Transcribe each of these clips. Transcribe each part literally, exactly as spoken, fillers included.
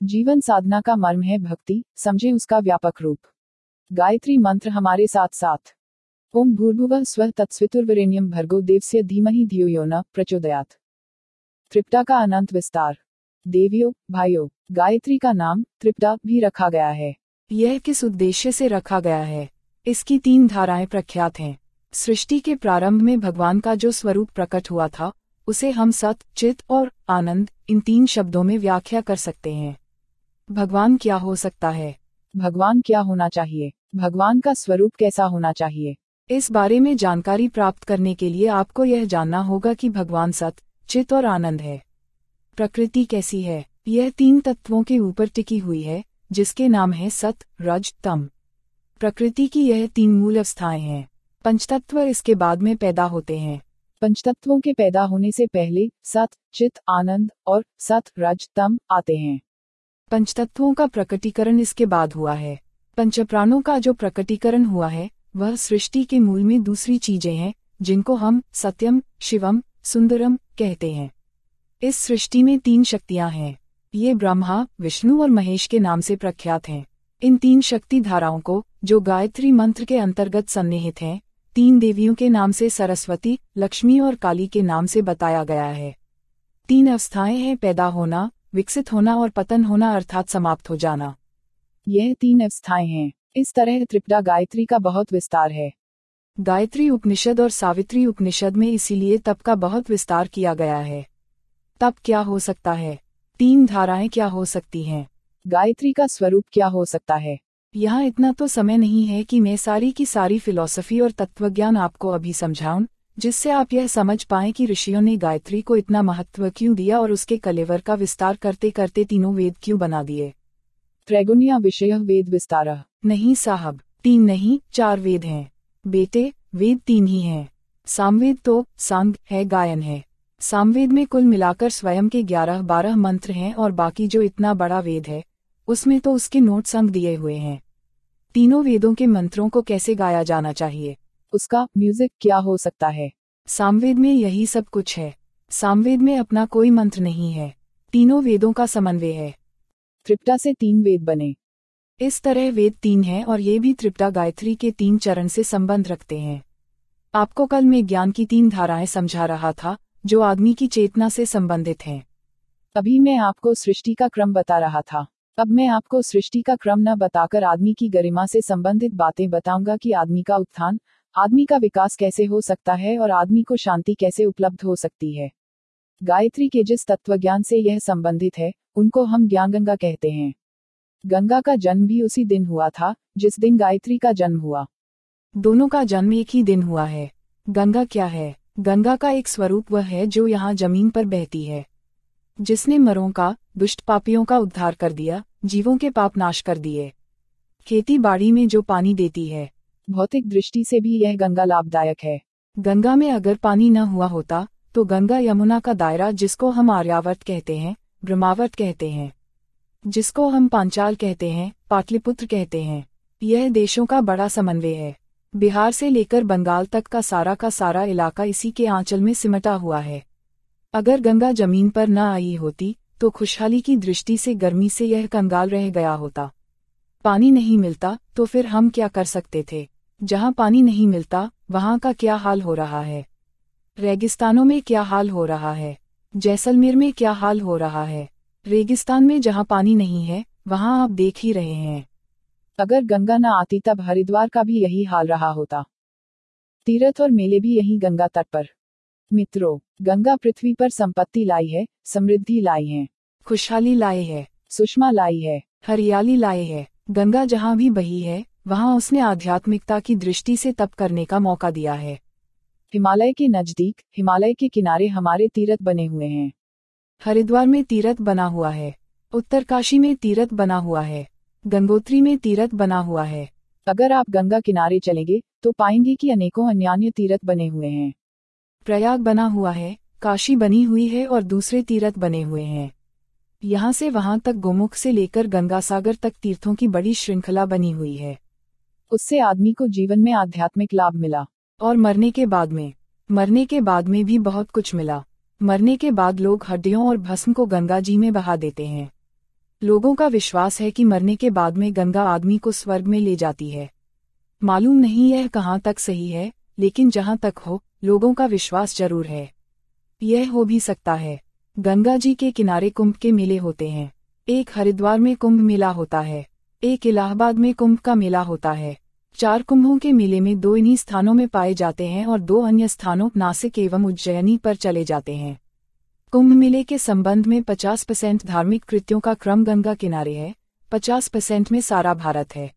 जीवन साधना का मर्म है भक्ति, समझे उसका व्यापक रूप। गायत्री मंत्र हमारे साथ साथ। ओम भूर्भुवः स्वः तत्सवितुर्वरेण्यं भर्गो देवस्य धीमहि धियो यो न प्रचोदयात्। त्रिपटा का अनंत विस्तार। देवियों, भाइयों, गायत्री का नाम त्रिपटा भी रखा गया है। यह किस उद्देश्य से रखा गया है? इसकी तीन धाराएं प्रख्यात हैं। सृष्टि के प्रारंभ में भगवान का जो स्वरूप प्रकट हुआ था, उसे हम सत, चित और आनंद इन तीन शब्दों में व्याख्या कर सकते हैं। भगवान क्या हो सकता है? भगवान क्या होना चाहिए? भगवान का स्वरूप कैसा होना चाहिए? इस बारे में जानकारी प्राप्त करने के लिए आपको यह जानना होगा कि भगवान सत, चित और आनंद है। प्रकृति कैसी है? यह तीन तत्वों के ऊपर टिकी हुई है, जिसके नाम है सत, रज, तम। प्रकृति की यह तीन मूल अवस्थाएं हैं। पंचतत्व इसके बाद में पैदा होते हैं। पंचतत्वों के पैदा होने से पहले सत, चित, आनंद और सत, रज, तम आते हैं। पंचतत्वों का प्रकटीकरण इसके बाद हुआ है। पंचप्राणों का जो प्रकटीकरण हुआ है, वह सृष्टि के मूल में दूसरी चीजें हैं, जिनको हम सत्यम, शिवम, सुंदरम कहते हैं। इस सृष्टि में तीन शक्तियां हैं। ये ब्रह्मा, विष्णु और महेश के नाम से प्रख्यात हैं। इन तीन शक्ति धाराओं को, जो गायत्री मंत्र के अंतर्गत सन्निहित हैं, तीन देवियों के नाम से सरस्वती, लक्ष्मी और काली के नाम से बताया गया है। तीन अवस्थाएं हैं: पैदा होना, विकसित होना और पतन होना अर्थात समाप्त हो जाना। यह तीन अवस्थाएं हैं। इस तरह त्रिपटा गायत्री का बहुत विस्तार है। गायत्री उपनिषद और सावित्री उपनिषद में इसीलिए तप का बहुत विस्तार किया गया है। तप क्या हो सकता है? तीन धाराएं क्या हो सकती हैं? गायत्री का स्वरूप क्या हो सकता है? यहाँ इतना तो समय नहीं है कि मैं सारी की सारी फिलॉसफी और तत्वज्ञान आपको अभी समझाऊं, जिससे आप यह समझ पाएं कि ऋषियों ने गायत्री को इतना महत्व क्यों दिया और उसके कलेवर का विस्तार करते करते तीनों वेद क्यों बना दिए। त्रैगुण्या विषयः वेद विस्तारः। नहीं साहब, तीन नहीं, चार वेद हैं। बेटे, वेद तीन ही हैं। सामवेद तो सांग है, गायन है। सामवेद में कुल मिलाकर स्वयं के ग्यारह बारह मंत्र हैं और बाकी जो इतना बड़ा वेद है, उसमें तो उसके नोट संग दिए हुए हैं। तीनों वेदों के मंत्रों को कैसे गाया जाना चाहिए? उसका म्यूजिक क्या हो सकता है? सामवेद में यही सब कुछ है। सामवेद में अपना कोई मंत्र नहीं है, तीनों वेदों का समन्वय है। त्रिपटा से तीन वेद बने। इस तरह वेद तीन हैं और ये भी त्रिपटा गायत्री के तीन चरण से संबंध रखते हैं। आपको कल मैं ज्ञान की तीन धाराएं समझा रहा था, जो आदमी की चेतना से संबंधित हैं। अभी मैं आपको सृष्टि का क्रम बता रहा था। अब मैं आपको सृष्टि का क्रम न बताकर आदमी की गरिमा से संबंधित बातें बताऊंगा कि आदमी का उत्थान, आदमी का विकास कैसे हो सकता है और आदमी को शांति कैसे उपलब्ध हो सकती है। गायत्री के जिस तत्वज्ञान से यह संबंधित है, उनको हम ज्ञानगंगा कहते हैं। गंगा का जन्म भी उसी दिन हुआ था, जिस दिन गायत्री का जन्म हुआ। दोनों का जन्म एक ही दिन हुआ है। गंगा क्या है? गंगा का एक स्वरूप वह है जो यहाँ जमीन पर बहती है, जिसने मरों का, दुष्ट पापियों का उद्धार कर दिया, जीवों के पाप नाश कर दिए। खेती बाड़ी में जो पानी देती है, भौतिक दृष्टि से भी यह गंगा लाभदायक है। गंगा में अगर पानी न हुआ होता, तो गंगा यमुना का दायरा, जिसको हम आर्यावर्त कहते हैं, ब्रह्मावर्त कहते हैं, जिसको हम पांचाल कहते हैं, पाटलिपुत्र कहते हैं, यह देशों का बड़ा समन्वय है। बिहार से लेकर बंगाल तक का सारा का सारा इलाका इसी के आंचल में सिमटा हुआ है। अगर गंगा जमीन पर न आई होती, तो खुशहाली की दृष्टि से गर्मी से यह कंगाल रह गया होता। पानी नहीं मिलता, तो फिर हम क्या कर सकते थे? जहाँ पानी नहीं मिलता, वहाँ का क्या हाल हो रहा है? रेगिस्तानों में क्या हाल हो रहा है? जैसलमेर में क्या हाल हो रहा है? रेगिस्तान में जहाँ पानी नहीं है, वहाँ आप देख ही रहे हैं। अगर गंगा न आती तब हरिद्वार का भी यही हाल रहा होता। तीर्थ और मेले भी यही गंगा तट पर। मित्रों, गंगा पृथ्वी पर संपत्ति लाई है, समृद्धि लाई है, खुशहाली लाई है, सुषमा लाई है, हरियाली लाई है। गंगा जहाँ भी बही है, वहाँ उसने आध्यात्मिकता की दृष्टि से तप करने का मौका दिया है। हिमालय के नजदीक, हिमालय के किनारे हमारे तीर्थ बने हुए हैं। हरिद्वार में तीर्थ बना हुआ है, उत्तरकाशी में तीर्थ बना हुआ है, गंगोत्री में तीर्थ बना हुआ है। अगर आप गंगा किनारे चलेंगे, तो पाएंगे कि अनेकों अन्यान्य तीर्थ बने हुए हैं। प्रयाग बना हुआ है, काशी बनी हुई है और दूसरे तीर्थ बने हुए हैं। यहाँ से वहाँ तक गोमुख से लेकर गंगासागर तक तीर्थों की बड़ी श्रृंखला बनी हुई है। उससे आदमी को जीवन में आध्यात्मिक लाभ मिला। और मरने के बाद में मरने के बाद में भी बहुत कुछ मिला। मरने के बाद लोग हड्डियों और भस्म को गंगा जी में बहा देते हैं। लोगों का विश्वास है कि मरने के बाद में गंगा आदमी को स्वर्ग में ले जाती है। मालूम नहीं यह कहाँ तक सही है, लेकिन जहाँ तक हो, लोगों का विश्वास जरूर है। यह हो भी सकता है। गंगा जी के किनारे कुंभ के मेले होते हैं। एक हरिद्वार में कुंभ मेला होता है, एक इलाहाबाद में कुंभ का मेला होता है। चार कुंभों के मेले में दो इन्हीं स्थानों में पाए जाते हैं और दो अन्य स्थानों नासिक एवं उज्जैनी पर चले जाते हैं। कुंभ मेले के संबंध में पचास परसेंट धार्मिक कृत्यों का क्रम गंगा किनारे है, पचास परसेंट में सारा भारत है।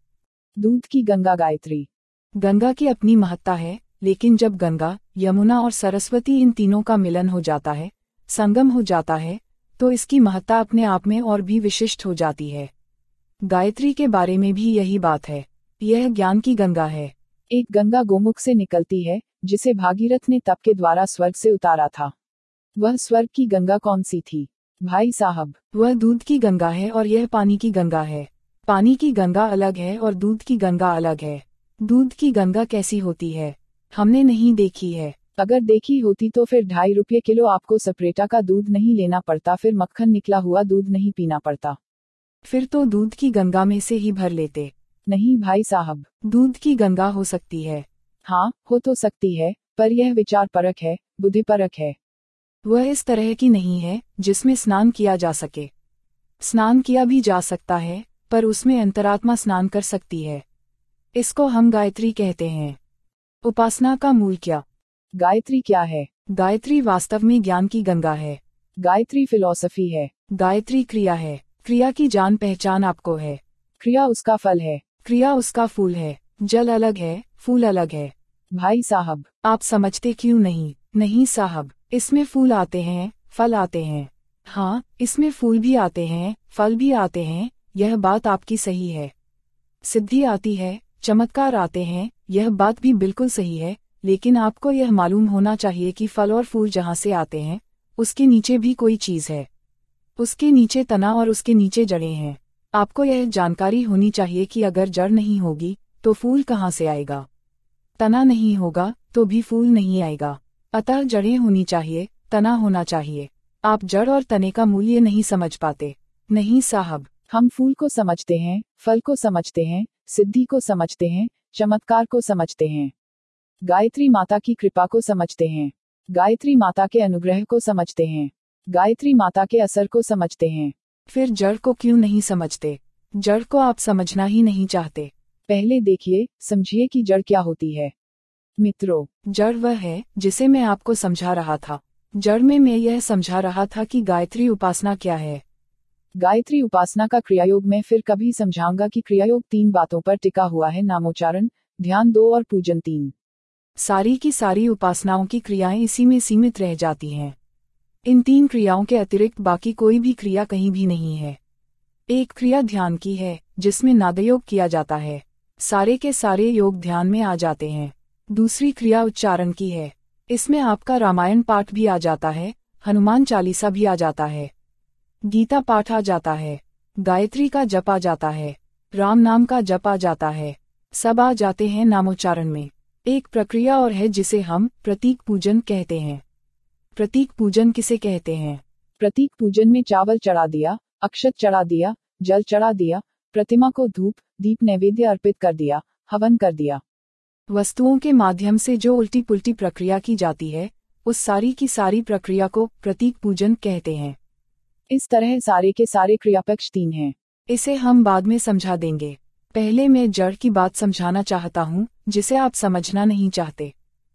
दूध की गंगा गायत्री। गंगा की अपनी महत्ता है, लेकिन जब गंगा, यमुना और सरस्वती इन तीनों का मिलन हो जाता है, संगम हो जाता है, तो इसकी महत्ता अपने आप में और भी विशिष्ट हो जाती है। गायत्री के बारे में भी यही बात है। यह ज्ञान की गंगा है। एक गंगा गोमुख से निकलती है, जिसे भागीरथ ने तप के द्वारा स्वर्ग से उतारा था। वह स्वर्ग की गंगा कौन सी थी भाई साहब? वह दूध की गंगा है और यह पानी की गंगा है। पानी की गंगा अलग है और दूध की गंगा अलग है। दूध की गंगा कैसी होती है? हमने नहीं देखी है। अगर देखी होती तो फिर ढाई रुपये किलो आपको सपरेटा का दूध नहीं लेना पड़ता, फिर मक्खन निकला हुआ दूध नहीं पीना पड़ता। फिर तो दूध की गंगा में से ही भर लेते। नहीं भाई साहब, दूध की गंगा हो सकती है। हाँ, हो तो सकती है, पर यह विचार परक है, बुद्धि परक है। वह इस तरह की नहीं है जिसमें स्नान किया जा सके। स्नान किया भी जा सकता है, पर उसमें अंतरात्मा स्नान कर सकती है। इसको हम गायत्री कहते हैं। उपासना का मूल क्या? गायत्री क्या है? गायत्री वास्तव में ज्ञान की गंगा है। गायत्री फिलॉसफी है। गायत्री क्रिया है। क्रिया की जान पहचान आपको है। क्रिया उसका फल है। क्रिया उसका फूल है। जल अलग है, फूल अलग है। भाई साहब, आप समझते क्यों नहीं? नहीं साहब, इसमें फूल आते हैं, फल आते हैं। हाँ, इसमें फूल भी आते हैं, फल भी आते हैं, यह बात आपकी सही है। सिद्धि आती है, चमत्कार आते हैं, यह बात भी बिल्कुल सही है, लेकिन आपको यह मालूम होना चाहिए कि फल और फूल जहाँ से आते हैं, उसके नीचे भी कोई चीज़ है। उसके नीचे तना और उसके नीचे जड़ें हैं। आपको यह जानकारी होनी चाहिए कि अगर जड़ नहीं होगी, तो फूल कहाँ से आएगा? तना नहीं होगा, तो भी फूल नहीं आएगा। अतः जड़ें होनी चाहिए, तना होना चाहिए। आप जड़ और तने का मूल्य नहीं समझ पाते। नहीं साहब, हम फूल को समझते हैं, फल को समझते हैं, सिद्धि को समझते हैं, चमत्कार को समझते हैं, गायत्री माता की कृपा को समझते हैं, गायत्री माता के अनुग्रह को समझते हैं, गायत्री माता के असर को समझते हैं। फिर जड़ को क्यों नहीं समझते? जड़ को आप समझना ही नहीं चाहते। पहले देखिए, समझिए कि जड़ क्या होती है। मित्रों, जड़ वह है जिसे मैं आपको समझा रहा था। जड़ में मैं यह समझा रहा था कि गायत्री उपासना क्या है। गायत्री उपासना का क्रियायोग मैं फिर कभी समझाऊंगा कि क्रियायोग तीन बातों पर टिका हुआ है, नामोच्चारण, ध्यान दो और पूजन तीन। सारी की सारी उपासनाओं की क्रियाएं इसी में सीमित रह जाती हैं। इन तीन क्रियाओं के अतिरिक्त बाकी कोई भी क्रिया कहीं भी नहीं है। एक क्रिया ध्यान की है, जिसमें नादयोग किया जाता है। सारे के सारे योग ध्यान में आ जाते हैं। दूसरी क्रिया उच्चारण की है। इसमें आपका रामायण पाठ भी आ जाता है, हनुमान चालीसा भी आ जाता है, गीता पाठ आ जाता है, गायत्री का जप आ जाता है, राम नाम का जप आ जाता है। सब आ जाते हैं नामोच्चारण में। एक प्रक्रिया और है जिसे हम प्रतीक पूजन कहते हैं। प्रतीक पूजन किसे कहते हैं? प्रतीक पूजन में चावल चढ़ा दिया, अक्षत चढ़ा दिया, जल चढ़ा दिया, प्रतिमा को धूप दीप नैवेद्य अर्पित कर दिया, हवन कर दिया। वस्तुओं के माध्यम से जो उल्टी पुल्टी प्रक्रिया की जाती है, उस सारी की सारी प्रक्रिया को प्रतीक पूजन कहते हैं। इस तरह सारे के सारे क्रियापक्ष तीन हैं। इसे हम बाद में समझा देंगे। पहले मैं जड़ की बात समझाना चाहता हूँ, जिसे आप समझना नहीं चाहते।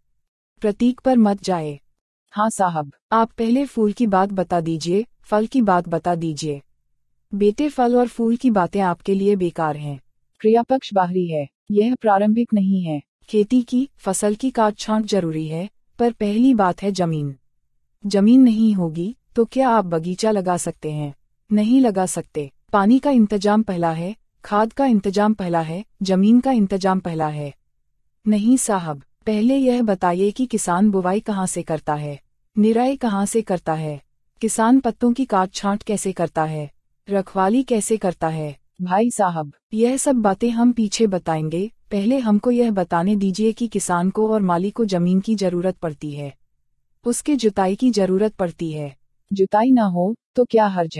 प्रतीक पर मत जाए। हाँ साहब, आप पहले फूल की बात बता दीजिए, फल की बात बता दीजिए। बेटे, फल और फूल की बातें आपके लिए बेकार हैं। क्रियापक्ष बाहरी है, यह प्रारंभिक नहीं है। खेती की, फसल की काट छांट जरूरी है, पर पहली बात है जमीन। जमीन नहीं होगी तो क्या आप बगीचा लगा सकते हैं? नहीं लगा सकते। पानी का इंतजाम पहला है, खाद का इंतजाम पहला है, जमीन का इंतजाम पहला है। नहीं साहब, पहले यह बताइए कि किसान बुवाई कहाँ से करता है, निराई कहाँ से करता है, किसान पत्तों की काट छांट कैसे करता है, रखवाली कैसे करता है। भाई साहब, यह सब बातें हम पीछे बताएंगे। पहले हमको यह बताने दीजिए कि किसान को और माली को जमीन की जरूरत पड़ती है, उसके जुताई की जरूरत पड़ती है। जुताई ना हो तो क्या हर्ज है?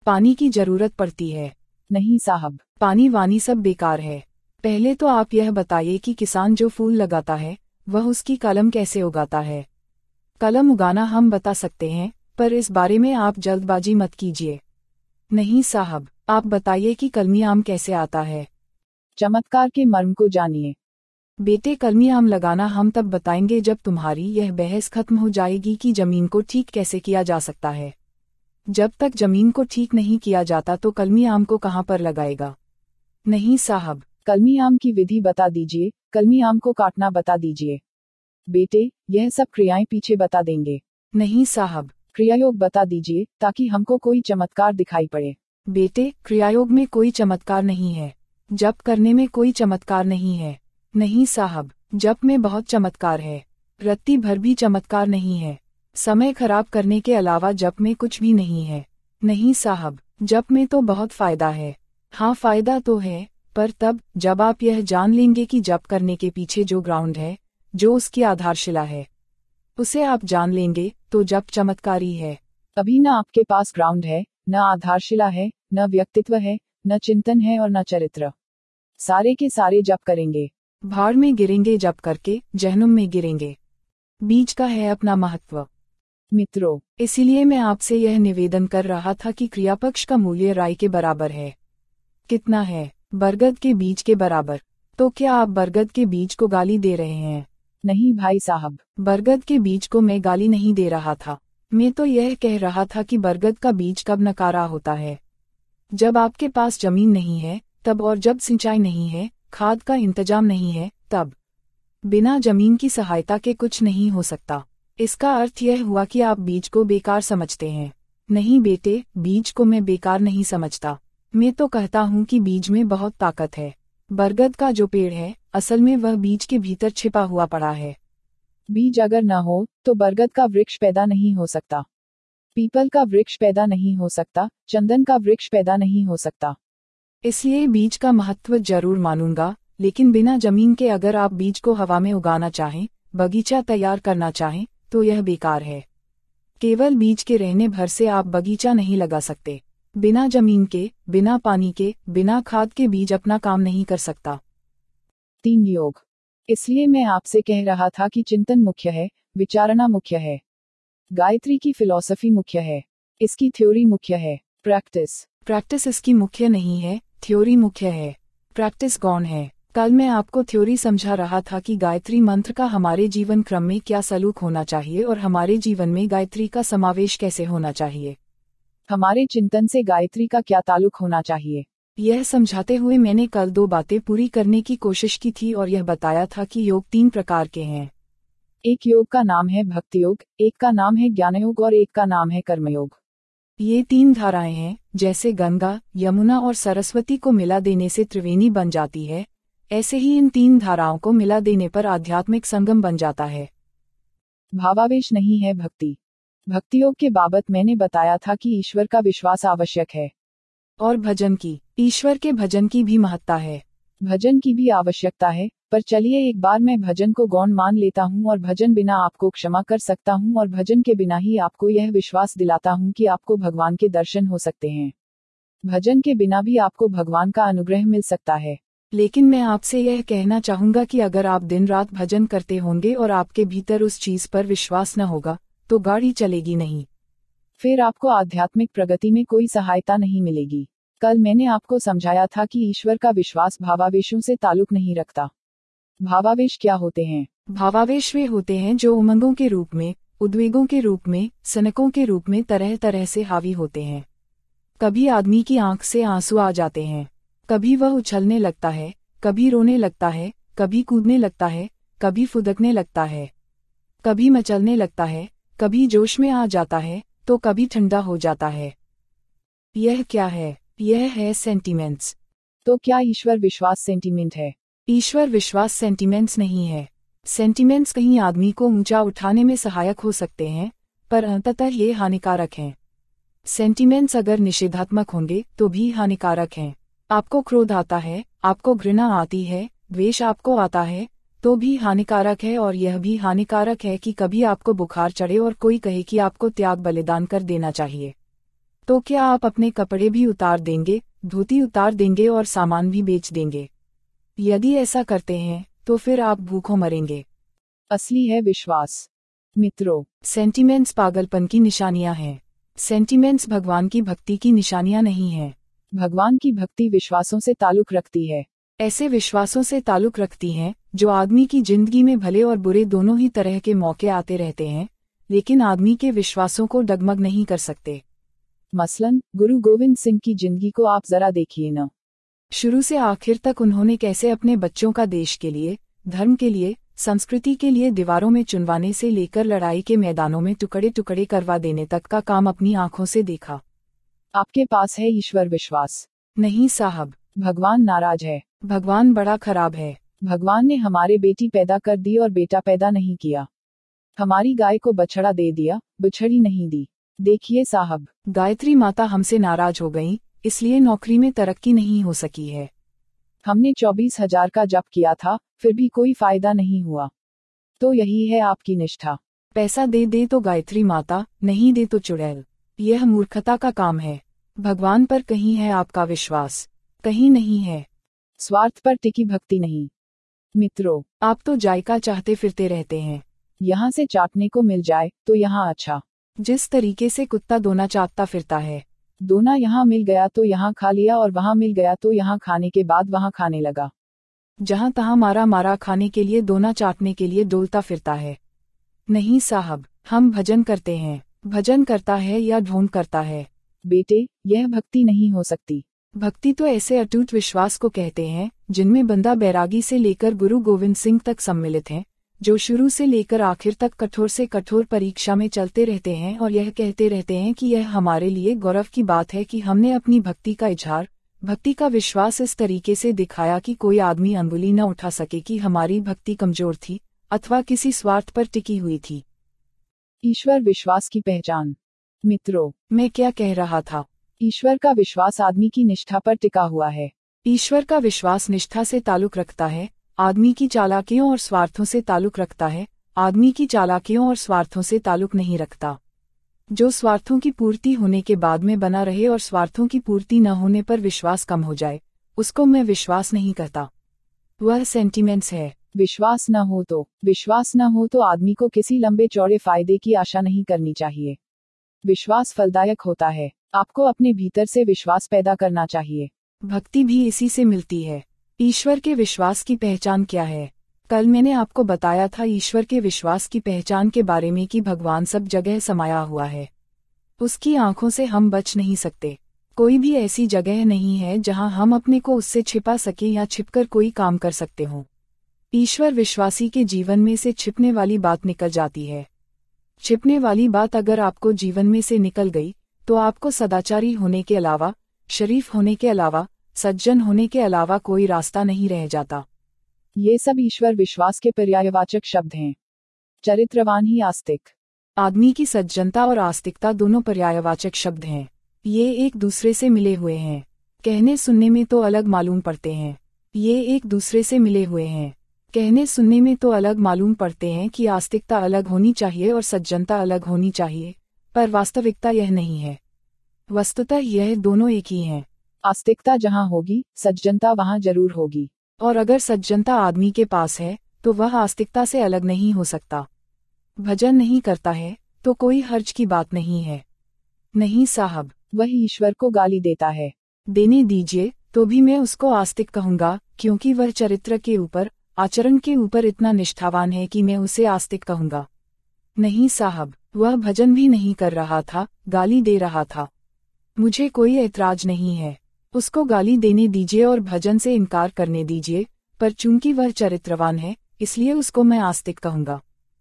पानी की जरूरत पड़ती है। नहीं साहब, पानी वानी सब बेकार है। पहले तो आप यह बताइए कि किसान जो फूल लगाता है वह उसकी कलम कैसे उगाता है। कलम उगाना हम बता सकते हैं, पर इस बारे में आप जल्दबाजी मत कीजिए। नहीं साहब, आप बताइए कि कलमी आम कैसे आता है। चमत्कार के मर्म को जानिए। बेटे, कलमी आम लगाना हम तब बताएंगे जब तुम्हारी यह बहस खत्म हो जाएगी कि जमीन को ठीक कैसे किया जा सकता है। जब तक जमीन को ठीक नहीं किया जाता तो कलमी आम को कहाँ पर लगाएगा। नहीं साहब, कलमी आम की विधि बता दीजिए, कलमी आम को काटना बता दीजिए। बेटे, यह सब क्रियाएं पीछे बता देंगे। नहीं साहब, क्रियायोग बता दीजिए ताकि हमको कोई चमत्कार दिखाई पड़े। बेटे, क्रियायोग में कोई चमत्कार नहीं है। जप करने में कोई चमत्कार नहीं है। नहीं साहब, जप में बहुत चमत्कार है। रत्ती भर भी चमत्कार नहीं है। समय खराब करने के अलावा जप में कुछ भी नहीं है। नहीं साहब, जप में तो बहुत फायदा है। हाँ, फायदा तो है, पर तब जब आप यह जान लेंगे कि जप करने के पीछे जो ग्राउंड है, जो उसकी आधारशिला है, उसे आप जान लेंगे तो जप चमत्कारी है। अभी न आपके पास ग्राउंड है, न आधारशिला है, न व्यक्तित्व है, न चिंतन है और न चरित्र। सारे के सारे जप करेंगे, भाड़ में गिरेंगे, जप करके जहनुम में गिरेंगे। बीज का है अपना महत्व। मित्रों, इसीलिए मैं आपसे यह निवेदन कर रहा था कि क्रियापक्ष का मूल्य राई के बराबर है। कितना है? बरगद के बीज के बराबर। तो क्या आप बरगद के बीज को गाली दे रहे हैं? नहीं भाई साहब, बरगद के बीज को मैं गाली नहीं दे रहा था। मैं तो यह कह रहा था कि बरगद का बीज कब नकारा होता है, जब आपके पास जमीन नहीं है तब, और जब सिंचाई नहीं है, खाद का इंतजाम नहीं है तब। बिना जमीन की सहायता के कुछ नहीं हो सकता। इसका अर्थ यह हुआ कि आप बीज को बेकार समझते हैं। नहीं बेटे, बीज को मैं बेकार नहीं समझता। मैं तो कहता हूँ कि बीज में बहुत ताकत है। बरगद का जो पेड़ है, असल में वह बीज के भीतर छिपा हुआ पड़ा है। बीज अगर न हो तो बरगद का वृक्ष पैदा नहीं हो सकता, पीपल का वृक्ष पैदा नहीं हो सकता, चंदन का वृक्ष पैदा नहीं हो सकता। इसलिए बीज का महत्व जरूर मानूंगा, लेकिन बिना जमीन के अगर आप बीज को हवा में उगाना चाहें, बगीचा तैयार करना चाहें, तो यह बेकार है। केवल बीज के रहने भर से आप बगीचा नहीं लगा सकते। बिना जमीन के, बिना पानी के, बिना खाद के बीज अपना काम नहीं कर सकता। तीन योग। इसलिए मैं आपसे कह रहा था कि चिंतन मुख्य है, विचारणा मुख्य है, गायत्री की फिलॉसफी मुख्य है, इसकी थ्योरी मुख्य है। प्रैक्टिस प्रैक्टिस इसकी मुख्य नहीं है, थ्योरी मुख्य है। प्रैक्टिस कौन है? कल मैं आपको थ्योरी समझा रहा था कि गायत्री मंत्र का हमारे जीवन क्रम में क्या सलूक होना चाहिए और हमारे जीवन में गायत्री का समावेश कैसे होना चाहिए। हमारे चिंतन से गायत्री का क्या ताल्लुक होना चाहिए। यह समझाते हुए मैंने कल दो बातें पूरी करने की कोशिश की थी और यह बताया था कि योग तीन प्रकार के हैं। एक योग का नाम है भक्ति योग, एक का नाम है ज्ञान योग और एक का नाम है कर्मयोग। ये तीन धाराएं हैं, जैसे गंगा, यमुना और सरस्वती को मिला देने से त्रिवेणी बन जाती है, ऐसे ही इन तीन धाराओं को मिला देने पर आध्यात्मिक संगम बन जाता है। भावावेश नहीं है भक्ति। भक्ति योग के बाबत मैंने बताया था कि ईश्वर का विश्वास आवश्यक है, और भजन की, ईश्वर के भजन की भी महत्ता है। भजन की भी आवश्यकता है, पर चलिए एक बार मैं भजन को गौण मान लेता हूँ और भजन बिना आपको क्षमा कर सकता हूँ और भजन के बिना ही आपको यह विश्वास दिलाता हूँ कि आपको भगवान के दर्शन हो सकते हैं। भजन के बिना भी आपको भगवान का अनुग्रह मिल सकता है। लेकिन मैं आपसे यह कहना चाहूंगा कि अगर आप दिन रात भजन करते होंगे और आपके भीतर उस चीज पर विश्वास न होगा, तो गाड़ी चलेगी नहीं। फिर आपको आध्यात्मिक प्रगति में कोई सहायता नहीं मिलेगी। कल मैंने आपको समझाया था कि ईश्वर का विश्वास भावावेशों से ताल्लुक नहीं रखता। भावावेश क्या होते हैं? भावावेश वे होते हैं जो उमंगों के रूप में, उद्वेगों के रूप में, सनकों के रूप में तरह तरह से हावी होते हैं। कभी आदमी की आंख से आंसू आ जाते हैं, कभी वह उछलने लगता है, कभी रोने लगता है, कभी कूदने लगता है, कभी फुदकने लगता है, कभी मचलने लगता है, कभी जोश में आ जाता है, तो कभी ठंडा हो जाता है। यह क्या है? यह है सेंटिमेंट्स। तो क्या ईश्वर विश्वास सेंटिमेंट है? ईश्वर विश्वास सेंटिमेंट्स नहीं है। सेंटिमेंट्स कहीं आदमी को ऊंचा उठाने में सहायक हो सकते हैं, पर अंततः ये हानिकारक हैं। सेंटिमेंट्स अगर निषेधात्मक होंगे तो भी हानिकारक हैं। आपको क्रोध आता है, आपको घृणा आती है, द्वेष आपको आता है, तो भी हानिकारक है। और यह भी हानिकारक है कि कभी आपको बुखार चढ़े और कोई कहे कि आपको त्याग बलिदान कर देना चाहिए। तो क्या आप अपने कपड़े भी उतार देंगे, धोती उतार देंगे और सामान भी बेच देंगे? यदि ऐसा करते हैं तो फिर आप भूखों मरेंगे। असली है विश्वास। मित्रों, सेंटिमेंट्स पागलपन की निशानियां हैं। सेंटिमेंट्स भगवान की भक्ति की निशानियां नहीं हैं। भगवान की भक्ति विश्वासों से ताल्लुक रखती है। ऐसे विश्वासों से ताल्लुक रखती हैं जो आदमी की जिंदगी में भले और बुरे दोनों ही तरह के मौके आते रहते हैं, लेकिन आदमी के विश्वासों को डगमग नहीं कर सकते। मसलन गुरु गोविंद सिंह की जिंदगी को आप जरा देखिए न। शुरू से आखिर तक उन्होंने कैसे अपने बच्चों का देश के लिए, धर्म के लिए, संस्कृति के लिए दीवारों में चुनवाने से लेकर लड़ाई के मैदानों में टुकड़े टुकड़े करवा देने तक का काम अपनी आंखों से देखा। आपके पास है ईश्वर विश्वास? नहीं साहब, भगवान नाराज है। भगवान बड़ा खराब है। भगवान ने हमारे बेटी पैदा कर दी और बेटा पैदा नहीं किया। हमारी गाय को बछड़ा दे दिया, बिछड़ी नहीं दी। देखिए साहब, गायत्री माता हमसे नाराज हो गई, इसलिए नौकरी में तरक्की नहीं हो सकी है। हमने चौबीस हजार का जप किया था, फिर भी कोई फायदा नहीं हुआ। तो यही है आपकी निष्ठा। पैसा दे दे तो गायत्री माता, नहीं दे तो चुड़ैल। यह मूर्खता का काम है। भगवान पर कहीं है आपका विश्वास? कहीं नहीं है। स्वार्थ पर टिकी भक्ति नहीं। मित्रों, आप तो जायका चाहते फिरते रहते हैं। यहाँ से चाटने को मिल जाए तो यहाँ अच्छा। जिस तरीके से कुत्ता दोना चाटता फिरता है। दोना यहाँ मिल गया तो यहाँ खा लिया और वहाँ मिल गया तो यहाँ खाने के बाद वहाँ खाने लगा। जहाँ तहाँ मारा मारा खाने के लिए दोना चाटने के लिए डोलता फिरता है। नहीं साहब, हम भजन करते हैं। भजन करता है या ढोंग करता है? बेटे, यह भक्ति नहीं हो सकती। भक्ति तो ऐसे अटूट विश्वास को कहते हैं जिनमें बंदा बैरागी से लेकर गुरु गोविंद सिंह तक सम्मिलित हैं, जो शुरू से लेकर आखिर तक कठोर से कठोर परीक्षा में चलते रहते हैं और यह कहते रहते हैं कि यह हमारे लिए गौरव की बात है कि हमने अपनी भक्ति का इजहार, भक्ति का विश्वास इस तरीके से दिखाया कि कोई आदमी अंगुली न उठा सके कि हमारी भक्ति कमजोर थी अथवा किसी स्वार्थ पर टिकी हुई थी। ईश्वर विश्वास की पहचान। मित्रों, मैं क्या कह रहा था? ईश्वर का विश्वास आदमी की निष्ठा पर टिका हुआ है। ईश्वर का विश्वास निष्ठा से ताल्लुक रखता है, आदमी की चालाकियों और स्वार्थों से ताल्लुक रखता है। आदमी की चालाकियों और स्वार्थों से ताल्लुक नहीं रखता। जो स्वार्थों की पूर्ति होने के बाद में बना रहे और स्वार्थों की पूर्ति न होने पर विश्वास कम हो जाए, उसको मैं विश्वास नहीं कहता। वह सेंटिमेंट्स है। विश्वास न हो तो विश्वास न हो तो आदमी को किसी लंबे चौड़े फायदे की आशा नहीं करनी चाहिए। विश्वास फलदायक होता है। आपको अपने भीतर से विश्वास पैदा करना चाहिए। भक्ति भी इसी से मिलती है। ईश्वर के विश्वास की पहचान क्या है? कल मैंने आपको बताया था ईश्वर के विश्वास की पहचान के बारे में कि भगवान सब जगह समाया हुआ है। उसकी आंखों से हम बच नहीं सकते। कोई भी ऐसी जगह नहीं है जहां हम अपने को उससे छिपा सके या छिपकर कोई काम कर सकते हों। ईश्वर विश्वासी के जीवन में से छिपने वाली बात निकल जाती है। छिपने वाली बात अगर आपको जीवन में से निकल गई तो आपको सदाचारी होने के अलावा, शरीफ होने के अलावा, सज्जन होने के अलावा कोई रास्ता नहीं रह जाता। ये सब ईश्वर विश्वास के पर्यायवाचक शब्द हैं। चरित्रवान ही आस्तिक। आदमी की सज्जनता और आस्तिकता दोनों पर्यायवाचक शब्द हैं। ये एक दूसरे से मिले हुए हैं। कहने सुनने में तो अलग मालूम पड़ते हैं। ये एक दूसरे से मिले हुए हैं। कहने सुनने में तो अलग मालूम पड़ते हैं कि आस्तिकता अलग होनी चाहिए और सज्जनता अलग होनी चाहिए, पर वास्तविकता यह नहीं है। वस्तुतः यह दोनों एक ही हैं। आस्तिकता जहाँ होगी, सज्जनता वहाँ जरूर होगी। और अगर सज्जनता आदमी के पास है तो वह आस्तिकता से अलग नहीं हो सकता। भजन नहीं करता है तो कोई हर्ज की बात नहीं है। नहीं साहब, वह ईश्वर को गाली देता है। देने दीजिए, तो भी मैं उसको आस्तिक कहूंगा, क्योंकि वह चरित्र के ऊपर, आचरण के ऊपर इतना निष्ठावान है कि मैं उसे आस्तिक कहूंगा। नहीं साहब, वह भजन भी नहीं कर रहा था, गाली दे रहा था। मुझे कोई ऐतराज नहीं है। उसको गाली देने दीजिए और भजन से इनकार करने दीजिए, पर चूंकि वह चरित्रवान है, इसलिए उसको मैं आस्तिक कहूंगा।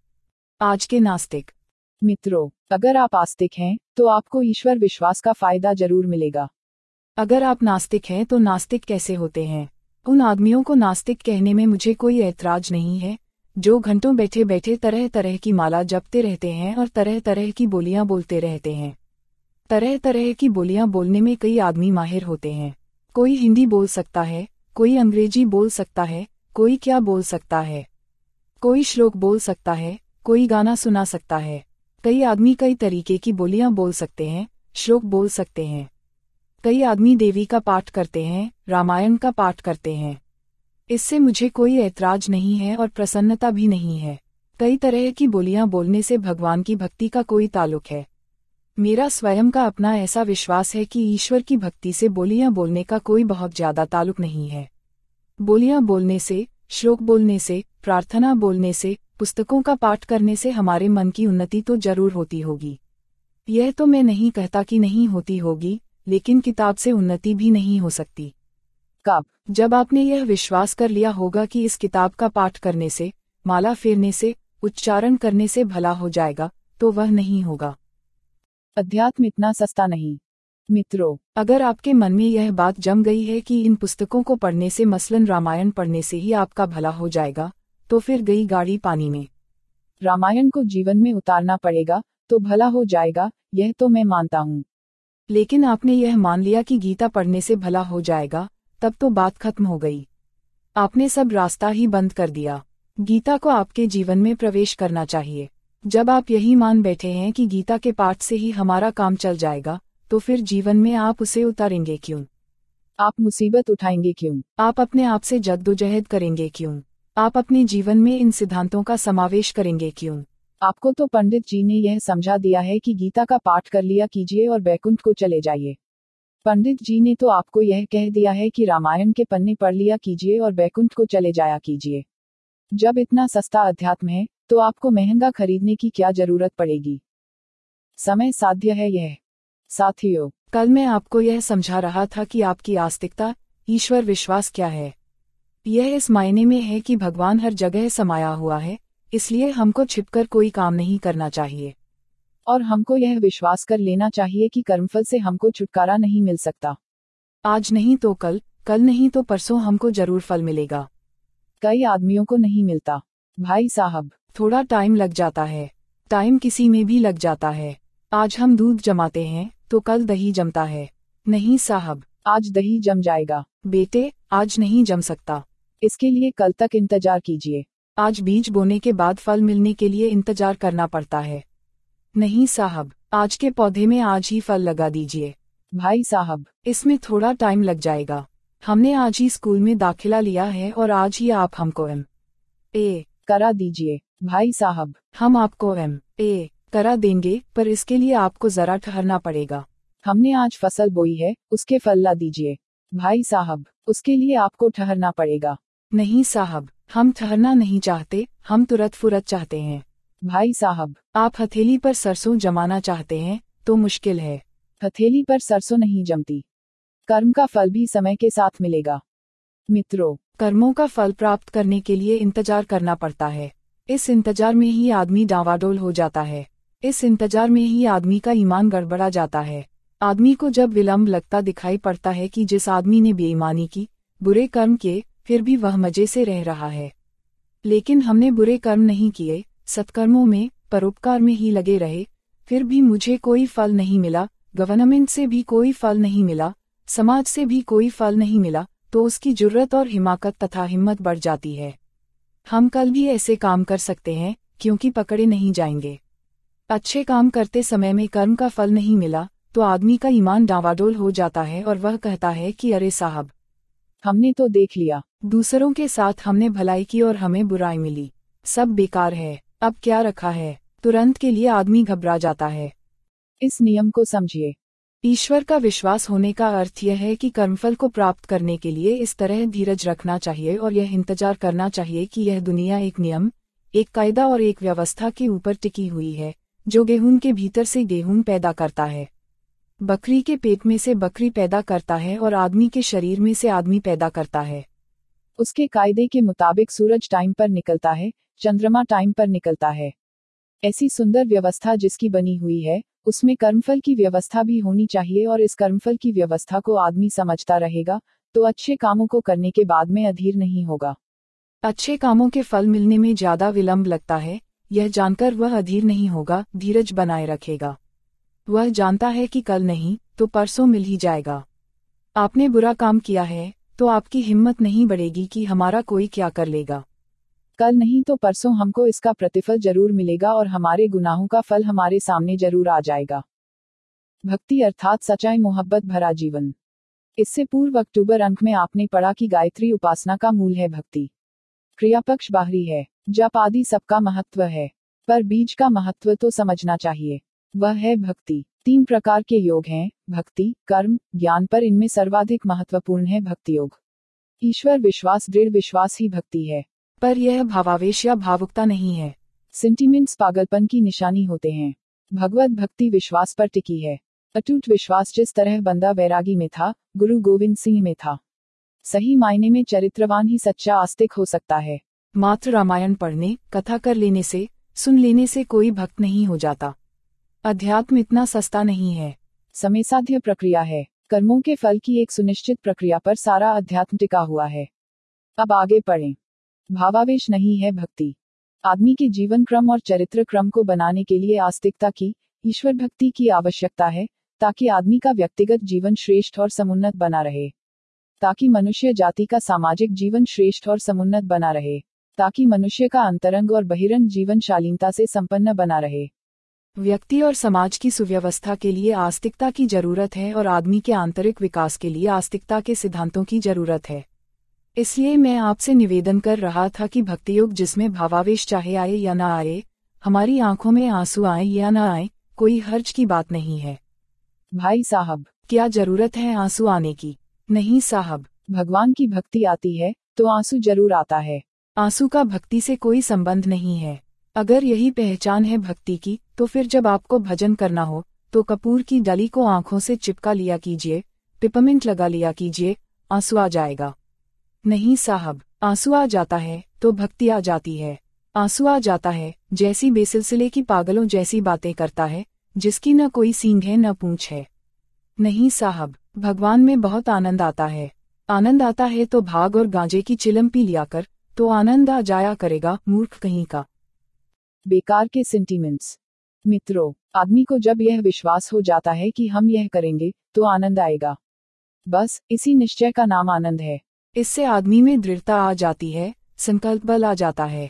आज के नास्तिक। मित्रों, अगर आप आस्तिक हैं तो आपको ईश्वर विश्वास का फायदा जरूर मिलेगा। अगर आप नास्तिक हैं तो नास्तिक कैसे होते हैं? उन आदमियों को नास्तिक कहने में मुझे कोई ऐतराज नहीं है, जो घंटों बैठे बैठे तरह तरह की माला जपते रहते हैं और तरह तरह की बोलियां बोलते रहते हैं। तरह तरह की बोलियां बोलने में कई आदमी माहिर होते हैं। कोई हिंदी बोल सकता है, कोई अंग्रेजी बोल सकता है, कोई क्या बोल सकता है, कोई श्लोक बोल सकता है, कोई गाना सुना सकता है। कई आदमी कई तरीके की बोलियां बोल सकते हैं, श्लोक बोल सकते हैं। कई आदमी देवी का पाठ करते हैं, रामायण का पाठ करते हैं। इससे मुझे कोई ऐतराज नहीं है और प्रसन्नता भी नहीं है। कई तरह की बोलियां बोलने से भगवान की भक्ति का कोई ताल्लुक है? मेरा स्वयं का अपना ऐसा विश्वास है कि ईश्वर की भक्ति से बोलियां बोलने का कोई बहुत ज्यादा ताल्लुक नहीं है। बोलियां बोलने से, श्लोक बोलने से, प्रार्थना बोलने से, पुस्तकों का पाठ करने से हमारे मन की उन्नति तो जरूर होती होगी। यह तो मैं नहीं कहता कि नहीं होती होगी, लेकिन किताब से उन्नति भी नहीं हो सकती। कब? जब आपने यह विश्वास कर लिया होगा कि इस किताब का पाठ करने से, माला फेरने से, उच्चारण करने से भला हो जाएगा, तो वह नहीं होगा। अध्यात्म इतना सस्ता नहीं। मित्रों, अगर आपके मन में यह बात जम गई है कि इन पुस्तकों को पढ़ने से, मसलन रामायण पढ़ने से ही आपका भला हो जाएगा, तो फिर गई गाड़ी पानी में। रामायण को जीवन में उतारना पड़ेगा तो भला हो जाएगा, यह तो मैं मानता हूँ। लेकिन आपने यह मान लिया कि गीता पढ़ने से भला हो जाएगा, तब तो बात खत्म हो गई। आपने सब रास्ता ही बंद कर दिया। गीता को आपके जीवन में प्रवेश करना चाहिए। जब आप यही मान बैठे हैं कि गीता के पाठ से ही हमारा काम चल जाएगा, तो फिर जीवन में आप उसे उतारेंगे क्यों? आप मुसीबत उठाएंगे क्यों? आप अपने आप से जद्दोजहद करेंगे क्यों? आप अपने जीवन में इन सिद्धांतों का समावेश करेंगे क्यों? आपको तो पंडित जी ने यह समझा दिया है कि गीता का पाठ कर लिया कीजिए और बैकुंठ को चले जाइए। पंडित जी ने तो आपको यह कह दिया है कि रामायण के पन्ने पढ़ लिया कीजिए और बैकुंठ को चले जाया कीजिए। जब इतना सस्ता अध्यात्म है, तो आपको महंगा खरीदने की क्या जरूरत पड़ेगी? समय साध्य है यह। साथियों, कल मैं आपको यह समझा रहा था कि आपकी आस्तिकता, ईश्वर विश्वास क्या है। यह इस मायने में है कि भगवान हर जगह समाया हुआ है, इसलिए हमको छिपकर कोई काम नहीं करना चाहिए। और हमको यह विश्वास कर लेना चाहिए कि कर्मफल से हमको छुटकारा नहीं मिल सकता। आज नहीं तो कल, कल नहीं तो परसों हमको जरूर फल मिलेगा। कई आदमियों को नहीं मिलता। भाई साहब, थोड़ा टाइम लग जाता है। टाइम किसी में भी लग जाता है। आज हम दूध जमाते हैं, तो कल दही जमता है। नहीं साहब, आज दही जम जाएगा। बेटे, आज नहीं जम सकता। इसके लिए कल तक इंतजार कीजिए। आज बीज बोने के बाद फल मिलने के लिए इंतजार करना पड़ता है। नहीं साहब, आज के पौधे में आज ही फल लगा दीजिए। भाई साहब, इसमें थोड़ा टाइम लग जाएगा। हमने आज ही स्कूल में दाखिला लिया है और आज ही आप हमको एम ए करा दीजिए। भाई साहब, हम आपको एम ए करा देंगे, पर इसके लिए आपको जरा ठहरना पड़ेगा। हमने आज फसल बोई है, उसके फल ला दीजिए। भाई साहब, उसके लिए आपको ठहरना पड़ेगा। नहीं साहब, हम ठहरना नहीं चाहते, हम तुरंत फुरत चाहते हैं। भाई साहब, आप हथेली पर सरसों जमाना चाहते हैं, तो मुश्किल है। हथेली पर सरसों नहीं जमती। कर्म का फल भी समय के साथ मिलेगा। मित्रों, कर्मों का फल प्राप्त करने के लिए इंतजार करना पड़ता है। इस इंतजार में ही आदमी डावाडोल हो जाता है। इस इंतजार में ही आदमी का ईमान गड़बड़ा जाता है। आदमी को जब विलंब लगता दिखाई पड़ता है कि जिस आदमी ने बेईमानी की, बुरे कर्म किए, फिर भी वह मजे से रह रहा है। लेकिन हमने बुरे कर्म नहीं किए, सत्कर्मों में, परोपकार में ही लगे रहे, फिर भी मुझे कोई फल नहीं मिला, गवर्नमेंट से भी कोई फल नहीं मिला, समाज से भी कोई फल नहीं मिला, तो उसकी जुर्रत और हिमाकत तथा हिम्मत बढ़ जाती है। हम कल भी ऐसे काम कर सकते हैं, क्योंकि पकड़े नहीं जाएंगे। अच्छे काम करते समय में कर्म का फल नहीं मिला, तो आदमी का ईमान डावाडोल हो जाता है और वह कहता है कि अरे साहब, हमने तो देख लिया, दूसरों के साथ हमने भलाई की और हमें बुराई मिली, सब बेकार है, अब क्या रखा है। तुरंत के लिए आदमी घबरा जाता है। इस नियम को समझिए। ईश्वर का विश्वास होने का अर्थ यह है कि कर्मफल को प्राप्त करने के लिए इस तरह धीरज रखना चाहिए और यह इंतजार करना चाहिए कि यह दुनिया एक नियम, एक कायदा और एक व्यवस्था के ऊपर टिकी हुई है, जो गेहूं के भीतर से गेहूं पैदा करता है, बकरी के पेट में से बकरी पैदा करता है और आदमी के शरीर में से आदमी पैदा करता है। उसके कायदे के मुताबिक सूरज टाइम पर निकलता है, चंद्रमा टाइम पर निकलता है। ऐसी सुंदर व्यवस्था जिसकी बनी हुई है, उसमें कर्मफल की व्यवस्था भी होनी चाहिए और इस कर्मफल की व्यवस्था को आदमी समझता रहेगा, तो अच्छे कामों को करने के बाद में अधीर नहीं होगा। अच्छे कामों के फल मिलने में ज्यादा विलंब लगता है, यह जानकर वह अधीर नहीं होगा, धीरज बनाए रखेगा। वह जानता है कि कल नहीं तो परसों मिल ही जाएगा। आपने बुरा काम किया है, तो आपकी हिम्मत नहीं बढ़ेगी कि हमारा कोई क्या कर लेगा। कल नहीं तो परसों हमको इसका प्रतिफल जरूर मिलेगा और हमारे गुनाहों का फल हमारे सामने जरूर आ जाएगा। भक्ति अर्थात सच्चाई मोहब्बत भरा जीवन। इससे पूर्व अक्टूबर अंक में आपने पढ़ा कि गायत्री उपासना का मूल है भक्ति। क्रियापक्ष बाहरी है, जप आदि सबका महत्व है, पर बीज का महत्व तो समझना चाहिए, वह है भक्ति। तीन प्रकार के योग हैं, भक्ति, कर्म, ज्ञान, पर इनमें सर्वाधिक महत्वपूर्ण है भक्ति योग। ईश्वर विश्वास, दृढ़ विश्वास ही भक्ति है, पर यह भावावेश या भावुकता नहीं है। सेंटिमेंट्स पागलपन की निशानी होते हैं। भगवत भक्ति विश्वास पर टिकी है, अटूट विश्वास। जिस तरह बंदा वैरागी में था, गुरु गोविंद सिंह में था। सही मायने में चरित्रवान ही सच्चा आस्तिक हो सकता है। मात्र रामायण पढ़ने, कथा कर लेने से, सुन लेने से कोई भक्त नहीं हो जाता। अध्यात्म इतना सस्ता नहीं है, समय साध्य प्रक्रिया है। कर्मों के फल की एक सुनिश्चित प्रक्रिया पर सारा अध्यात्म टिका हुआ है। अब आगे पढ़ें। भावावेश नहीं है भक्ति। आदमी के जीवन क्रम और चरित्र क्रम को बनाने के लिए आस्तिकता की, ईश्वर भक्ति की आवश्यकता है, ताकि आदमी का व्यक्तिगत जीवन श्रेष्ठ और समुन्नत बना रहे, ताकि मनुष्य जाति का सामाजिक जीवन श्रेष्ठ और समुन्नत बना रहे, ताकि मनुष्य का अंतरंग और बहिरंग जीवन शालीनता से संपन्न बना रहे। व्यक्ति और समाज की सुव्यवस्था के लिए आस्तिकता की जरूरत है और आदमी के आंतरिक विकास के लिए आस्तिकता के सिद्धांतों की जरूरत है। इसलिए मैं आपसे निवेदन कर रहा था कि भक्ति योग जिसमें भावावेश चाहे आए या ना आए, हमारी आंखों में आंसू आए या ना आए, कोई हर्ज की बात नहीं है। भाई साहब, क्या जरूरत है आंसू आने की? नहीं साहब, भगवान की भक्ति आती है तो आंसू जरूर आता है। आंसू का भक्ति से कोई संबंध नहीं है। अगर यही पहचान है भक्ति की, तो फिर जब आपको भजन करना हो तो कपूर की डली को आंखों से चिपका लिया कीजिए, पिपरमिंट लगा लिया कीजिए, आंसू आ जाएगा। नहीं साहब, आंसू आ जाता है तो भक्ति आ जाती है। आंसू आ जाता है जैसी बेसिलसिले की पागलों जैसी बातें करता है, जिसकी न कोई सींग है न पूंछ है। नहीं साहब, भगवान में बहुत आनंद आता है। आनंद आता है तो भाग और गांजे की चिलम पी लिया कर, तो आनंद आ जाया करेगा, मूर्ख कहीं का। बेकार के सेंटिमेंट्स। मित्रों, आदमी को जब यह विश्वास हो जाता है कि हम यह करेंगे तो आनंद आएगा, बस इसी निश्चय का नाम आनंद है। इससे आदमी में दृढ़ता आ जाती है, संकल्प बल आ जाता है।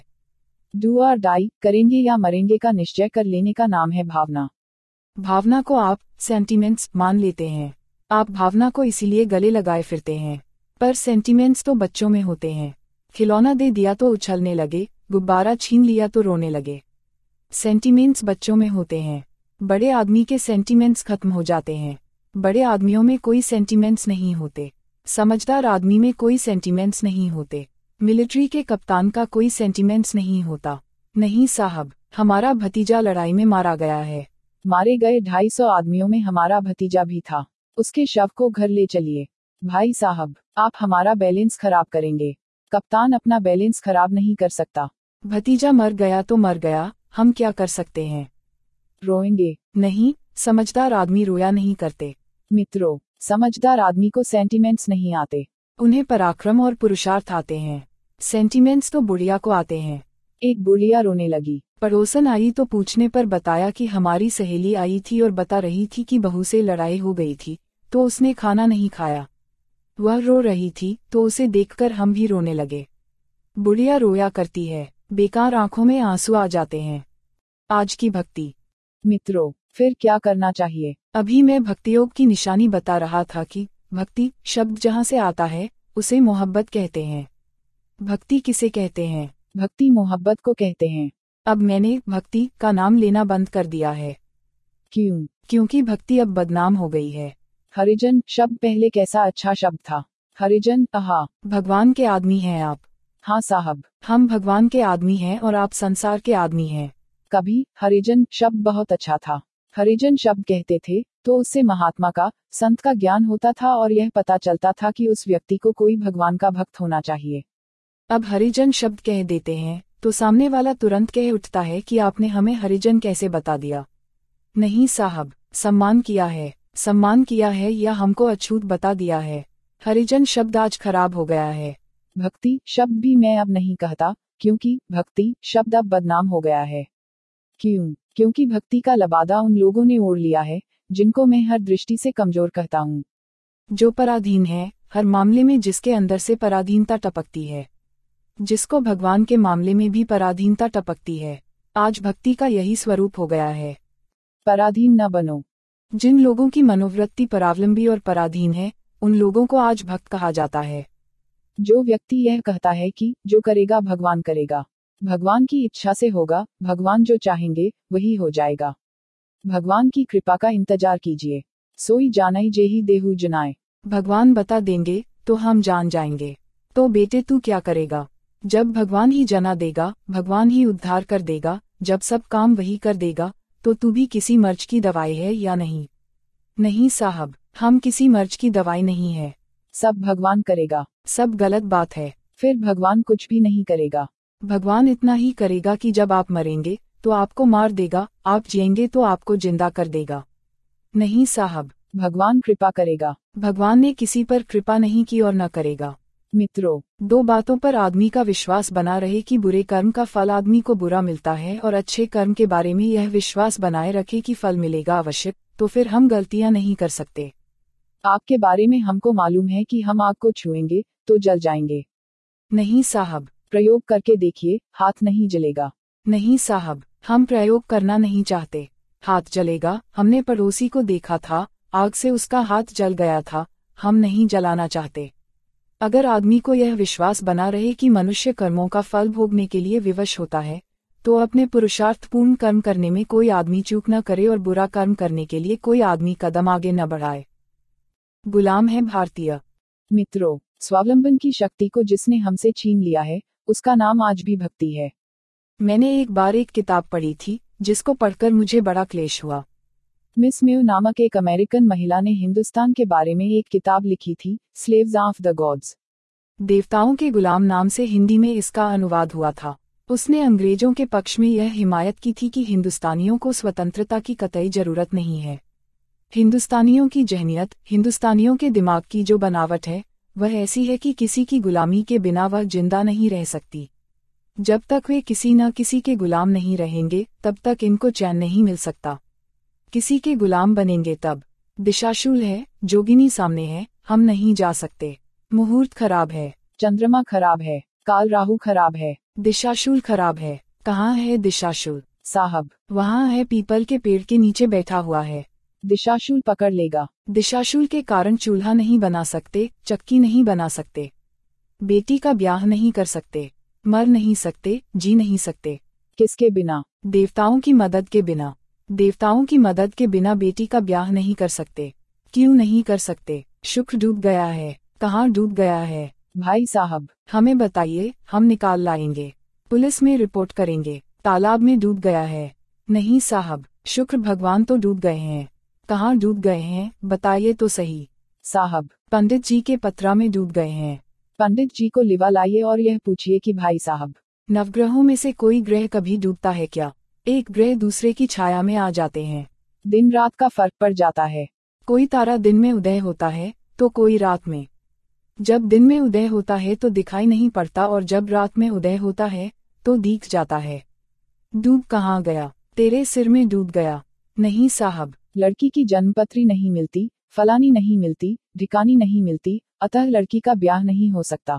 डू और डाई, करेंगे या मरेंगे का निश्चय कर लेने का नाम है भावना। भावना को आप सेंटिमेंट्स मान लेते हैं। आप भावना को इसीलिए गले लगाए फिरते हैं, पर सेंटिमेंट्स तो बच्चों में होते हैं। खिलौना दे दिया तो उछलने लगे, गुब्बारा छीन लिया तो रोने लगे। सेंटिमेंट्स बच्चों में होते हैं। बड़े आदमी के सेंटिमेंट्स खत्म हो जाते हैं। बड़े आदमियों में कोई सेंटिमेंट्स नहीं होते। समझदार आदमी में कोई सेंटिमेंट्स नहीं होते। मिलिट्री के कप्तान का कोई सेंटिमेंट्स नहीं होता। नहीं साहब, हमारा भतीजा लड़ाई में मारा गया है। मारे गए ढाई सौ आदमियों में हमारा भतीजा भी था। उसके शव को घर ले चलिए। भाई साहब, आप हमारा बैलेंस खराब करेंगे। कप्तान अपना बैलेंस खराब नहीं कर सकता। भतीजा मर गया तो मर गया, हम क्या कर सकते हैं? रोएंगे? नहीं, समझदार आदमी रोया नहीं करते। मित्रों, समझदार आदमी को सेंटिमेंट्स नहीं आते, उन्हें पराक्रम और पुरुषार्थ आते हैं। सेंटिमेंट्स तो बुढ़िया को आते हैं। एक बुढ़िया रोने लगी। पड़ोसन आई तो पूछने पर बताया कि हमारी सहेली आई थी और बता रही थी कि बहू से लड़ाई हो गई थी, तो उसने खाना नहीं खाया। वह रो रही थी तो उसे देखकर हम भी रोने लगे। बुढ़िया रोया करती है, बेकार आंखों में आंसू आ जाते हैं। आज की भक्ति। मित्रों, फिर क्या करना चाहिए? अभी मैं भक्ति योग की निशानी बता रहा था कि भक्ति शब्द जहाँ से आता है उसे मोहब्बत कहते हैं। भक्ति किसे कहते हैं? भक्ति मोहब्बत को कहते हैं। अब मैंने भक्ति का नाम लेना बंद कर दिया है। क्यों? क्योंकि भक्ति अब बदनाम हो गई है। हरिजन शब्द पहले कैसा अच्छा शब्द था। हरिजन, आहा, भगवान के आदमी हैं आप। हाँ साहब, हम भगवान के आदमी हैं और आप संसार के आदमी हैं। कभी हरिजन शब्द बहुत अच्छा था। हरिजन शब्द कहते थे तो उससे महात्मा का, संत का ज्ञान होता था और यह पता चलता था कि उस व्यक्ति को कोई भगवान का भक्त होना चाहिए। अब हरिजन शब्द कह देते हैं तो सामने वाला तुरंत कह उठता है कि आपने हमें हरिजन कैसे बता दिया। नहीं साहब, सम्मान किया है, सम्मान किया है या हमको अछूत बता दिया है। हरिजन शब्द आज खराब हो गया है। भक्ति शब्द भी मैं अब नहीं कहता, क्योंकि भक्ति शब्द अब बदनाम हो गया है। क्यों? क्योंकि भक्ति का लबादा उन लोगों ने ओढ़ लिया है जिनको मैं हर दृष्टि से कमजोर कहता हूँ। जो पराधीन है, हर मामले में जिसके अंदर से पराधीनता टपकती है, जिसको भगवान के मामले में भी पराधीनता टपकती है। आज भक्ति का यही स्वरूप हो गया है। पराधीन न बनो। जिन लोगों की मनोवृत्ति परावलंबी और पराधीन है, उन लोगों को आज भक्त कहा जाता है। जो व्यक्ति यह कहता है कि जो करेगा भगवान करेगा, भगवान की इच्छा से होगा, भगवान जो चाहेंगे वही हो जाएगा, भगवान की कृपा का इंतजार कीजिए, सोई जानाई जेही देहु जनाए, भगवान बता देंगे तो हम जान जाएंगे। तो बेटे तू क्या करेगा? जब भगवान ही जना देगा, भगवान ही उद्धार कर देगा, जब सब काम वही कर देगा, तो तू भी किसी मर्ज की दवाई है या नहीं? नहीं साहब, हम किसी मर्ज की दवाई नहीं है। सब भगवान करेगा। सब गलत बात है। फिर भगवान कुछ भी नहीं करेगा। भगवान इतना ही करेगा कि जब आप मरेंगे तो आपको मार देगा, आप जिएंगे तो आपको जिंदा कर देगा। नहीं साहब, भगवान कृपा करेगा। भगवान ने किसी पर कृपा नहीं की और न करेगा। मित्रों, दो बातों पर आदमी का विश्वास बना रहे कि बुरे कर्म का फल आदमी को बुरा मिलता है और अच्छे कर्म के बारे में यह विश्वास बनाए रखे कि फल मिलेगा अवश्य, तो फिर हम गलतियां नहीं कर सकते। आपके बारे में हमको मालूम है कि हम आग को छुएंगे तो जल जाएंगे। नहीं साहब, प्रयोग करके देखिए, हाथ नहीं जलेगा। नहीं साहब, हम प्रयोग करना नहीं चाहते। हाथ जलेगा, हमने पड़ोसी को देखा था, आग से उसका हाथ जल गया था, हम नहीं जलाना चाहते। अगर आदमी को यह विश्वास बना रहे कि मनुष्य कर्मों का फल भोगने के लिए विवश होता है, तो अपने पुरुषार्थपूर्ण कर्म करने में कोई आदमी चूक न करे और बुरा कर्म करने के लिए कोई आदमी कदम आगे न बढ़ाए। गुलाम है भारतीय। मित्रों, स्वावलंबन की शक्ति को जिसने हमसे छीन लिया है, उसका नाम आज भी भक्ति है। मैंने एक बार एक किताब पढ़ी थी, जिसको पढ़कर मुझे बड़ा क्लेश हुआ। मिस म्यू नामक एक अमेरिकन महिला ने हिंदुस्तान के बारे में एक किताब लिखी थी, स्लेव्स ऑफ द गॉड्स। देवताओं के गुलाम नाम से हिंदी में इसका अनुवाद हुआ था। उसने अंग्रेजों के पक्ष में यह हिमायत की थी कि हिंदुस्तानियों को स्वतंत्रता की कतई जरूरत नहीं है। हिंदुस्तानियों की जहनियत, हिंदुस्तानियों के दिमाग की जो बनावट है, वह ऐसी है कि किसी की गुलामी के बिना वह जिंदा नहीं रह सकती। जब तक वे किसी न किसी के गुलाम नहीं रहेंगे, तब तक इनको चैन नहीं मिल सकता। किसी के गुलाम बनेंगे तब। दिशाशूल है, जोगिनी सामने है, हम नहीं जा सकते। मुहूर्त खराब है, चंद्रमा खराब है, काल राहु खराब है, दिशाशूल खराब है। कहाँ है दिशाशूल? साहब, वहाँ है, पीपल के पेड़ के नीचे बैठा हुआ है। दिशाशूल पकड़ लेगा। दिशाशूल के कारण चूल्हा नहीं बना सकते, चक्की नहीं बना सकते, बेटी का ब्याह नहीं कर सकते, मर नहीं सकते, जी नहीं सकते। किसके बिना? देवताओं की मदद के बिना। देवताओं की मदद के बिना बेटी का ब्याह नहीं कर सकते। क्यों नहीं कर सकते? शुक्र डूब गया है। कहाँ डूब गया है? भाई साहब, हमें बताइए, हम निकाल लाएंगे। पुलिस में रिपोर्ट करेंगे। तालाब में डूब गया है। नहीं साहब, शुक्र भगवान तो डूब गए हैं। कहाँ डूब गए हैं, बताइए तो सही। साहब, पंडित जी के पत्रा में डूब गए हैं। पंडित जी को लिवा लाइए और यह पूछिए कि भाई साहब, नवग्रहों में से कोई ग्रह कभी डूबता है क्या? एक ग्रह दूसरे की छाया में आ जाते हैं। दिन रात का फर्क पड़ जाता है। कोई तारा दिन में उदय होता है तो कोई रात में। जब दिन में उदय होता है तो दिखाई नहीं पड़ता और जब रात में उदय होता है तो दिख जाता है। डूब कहाँ गया? तेरे सिर में डूब गया। नहीं साहब, लड़की की जन्मपत्री नहीं मिलती, फलानी नहीं मिलती, ढिकानी नहीं मिलती, अतः लड़की का ब्याह नहीं हो सकता।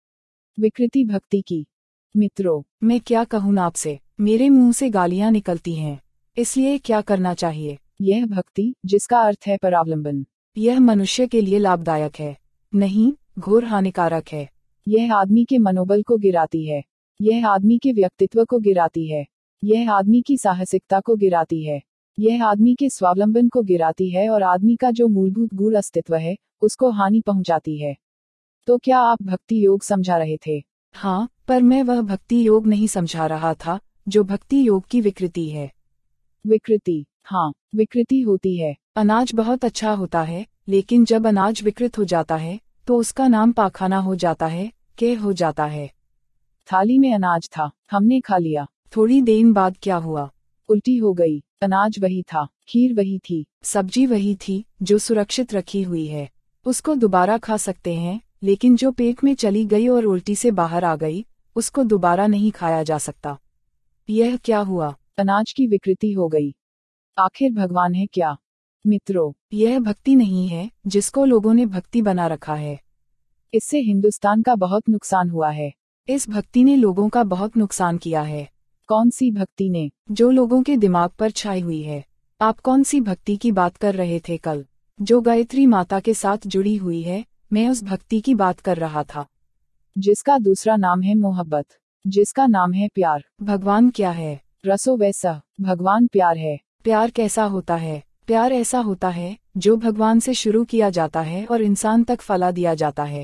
विकृति भक्ति की। मित्रों, मैं क्या कहूँ आपसे, मेरे मुंह से गालियां निकलती हैं। इसलिए क्या करना चाहिए? यह भक्ति, जिसका अर्थ है परावलंबन, यह मनुष्य के लिए लाभदायक है, नहीं घोर हानिकारक है। यह आदमी के मनोबल को गिराती है। यह आदमी के व्यक्तित्व को गिराती है। यह आदमी की साहसिकता को गिराती है। यह आदमी के स्वावलंबन को गिराती है और आदमी का जो मूलभूत गूढ़ अस्तित्व है, उसको हानि पहुंचाती है। तो क्या आप भक्ति योग समझा रहे थे? हाँ, पर मैं वह भक्ति योग नहीं समझा रहा था जो भक्ति योग की विकृति है। विकृति? हाँ, विकृति होती है। अनाज बहुत अच्छा होता है, लेकिन जब अनाज विकृत हो जाता है तो उसका नाम पाखाना हो जाता है, के हो जाता है। थाली में अनाज था, हमने खा लिया। थोड़ी देर बाद क्या हुआ? उल्टी हो गई। अनाज वही था, खीर वही थी, सब्जी वही थी जो सुरक्षित रखी हुई है। उसको दोबारा खा सकते हैं, लेकिन जो पेट में चली गई और उल्टी से बाहर आ गई, उसको दोबारा नहीं खाया जा सकता। यह क्या हुआ? अनाज की विकृति हो गई। आखिर भगवान है क्या? मित्रों, यह भक्ति नहीं है जिसको लोगों ने भक्ति बना रखा है। इससे हिंदुस्तान का बहुत नुकसान हुआ है। इस भक्ति ने लोगों का बहुत नुकसान किया है। कौन सी भक्ति ने? जो लोगों के दिमाग पर छाई हुई है। आप कौन सी भक्ति की बात कर रहे थे कल? जो गायत्री माता के साथ जुड़ी हुई है, मैं उस भक्ति की बात कर रहा था। जिसका दूसरा नाम है मोहब्बत, जिसका नाम है प्यार। भगवान क्या है? रसो वैसा, भगवान प्यार है। प्यार कैसा होता है? प्यार ऐसा होता है जो भगवान से शुरू किया जाता है और इंसान तक फला दिया जाता है।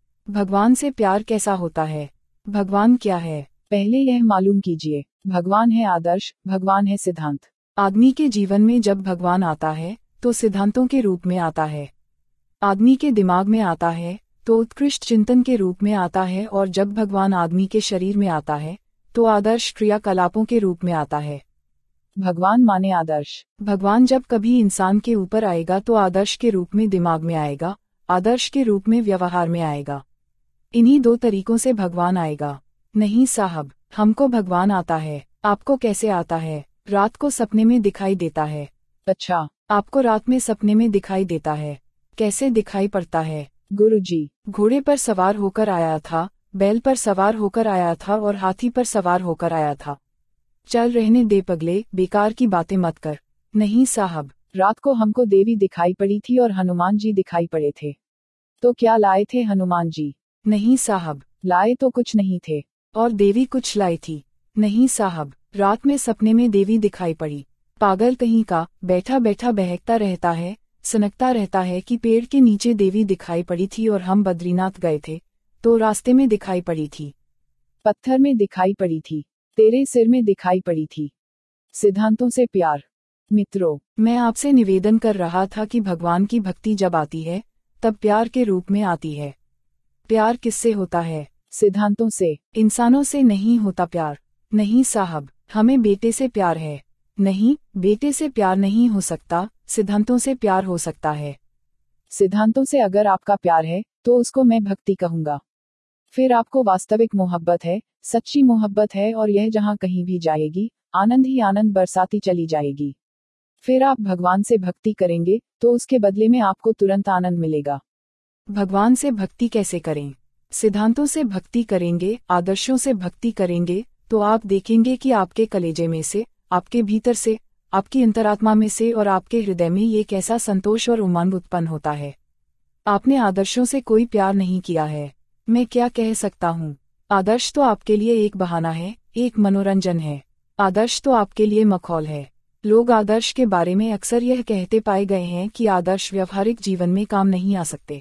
भगवान से प्यार कैसा होता है? भगवान क्या है? पहले यह मालूम कीजिए, भगवान है आदर्श, भगवान है सिद्धांत। आदमी के जीवन में जब भगवान आता है तो सिद्धांतों के रूप में आता है। आदमी के दिमाग में आता है तो उत्कृष्ट चिंतन के रूप में आता है, और जब भगवान आदमी के शरीर में आता है तो आदर्श क्रियाकलापों के रूप में आता है। भगवान माने आदर्श। भगवान जब कभी इंसान के ऊपर आएगा तो आदर्श के रूप में दिमाग में आएगा, आदर्श के रूप में व्यवहार में आएगा। इन्हीं दो तरीकों से भगवान आएगा। नहीं साहब, हमको भगवान आता है। आपको कैसे आता है? रात को सपने में दिखाई देता है। अच्छा, आपको रात में सपने में दिखाई देता है? कैसे दिखाई पड़ता है? गुरुजी, घोड़े पर सवार होकर आया था, बैल पर सवार होकर आया था और हाथी पर सवार होकर आया था। चल रहने दे पगले, बेकार की बातें मत कर। नहीं साहब, रात को हमको देवी दिखाई पड़ी थी और हनुमान जी दिखाई पड़े थे। तो क्या लाए थे हनुमान जी? नहीं साहब, लाए तो कुछ नहीं थे। और देवी कुछ लाई थी? नहीं साहब, रात में सपने में देवी दिखाई पड़ी। पागल कहीं का, बैठा बैठा बहकता रहता है, सनकता रहता है कि पेड़ के नीचे देवी दिखाई पड़ी थी और हम बद्रीनाथ गए थे तो रास्ते में दिखाई पड़ी थी। पत्थर में दिखाई पड़ी थी, तेरे सिर में दिखाई पड़ी थी। सिद्धांतों से प्यार। मित्रों, मैं आपसे निवेदन कर रहा था कि भगवान की भक्ति जब आती है तब प्यार के रूप में आती है। प्यार किससे होता है? सिद्धांतों से। इंसानों से नहीं होता प्यार। नहीं साहब, हमें बेटे से प्यार है। नहीं, बेटे से प्यार नहीं हो सकता, सिद्धांतों से प्यार हो सकता है। सिद्धांतों से अगर आपका प्यार है तो उसको मैं भक्ति कहूंगा। फिर आपको वास्तविक मोहब्बत है, सच्ची मोहब्बत है, और यह जहां कहीं भी जाएगी आनंद ही आनंद बरसाती चली जाएगी। फिर आप भगवान से भक्ति करेंगे तो उसके बदले में आपको तुरंत आनंद मिलेगा। भगवान से भक्ति कैसे करें? सिद्धांतों से भक्ति करेंगे, आदर्शों से भक्ति करेंगे तो आप देखेंगे कि आपके कलेजे में से, आपके भीतर से, आपकी अंतरात्मा में से और आपके हृदय में ये कैसा संतोष और उमंग उत्पन्न होता है। आपने आदर्शों से कोई प्यार नहीं किया है। मैं क्या कह सकता हूँ? आदर्श तो आपके लिए एक बहाना है, एक मनोरंजन है। आदर्श तो आपके लिए मखौल है। लोग आदर्श के बारे में अक्सर यह कहते पाए गए हैं कि आदर्श व्यवहारिक जीवन में काम नहीं आ सकते।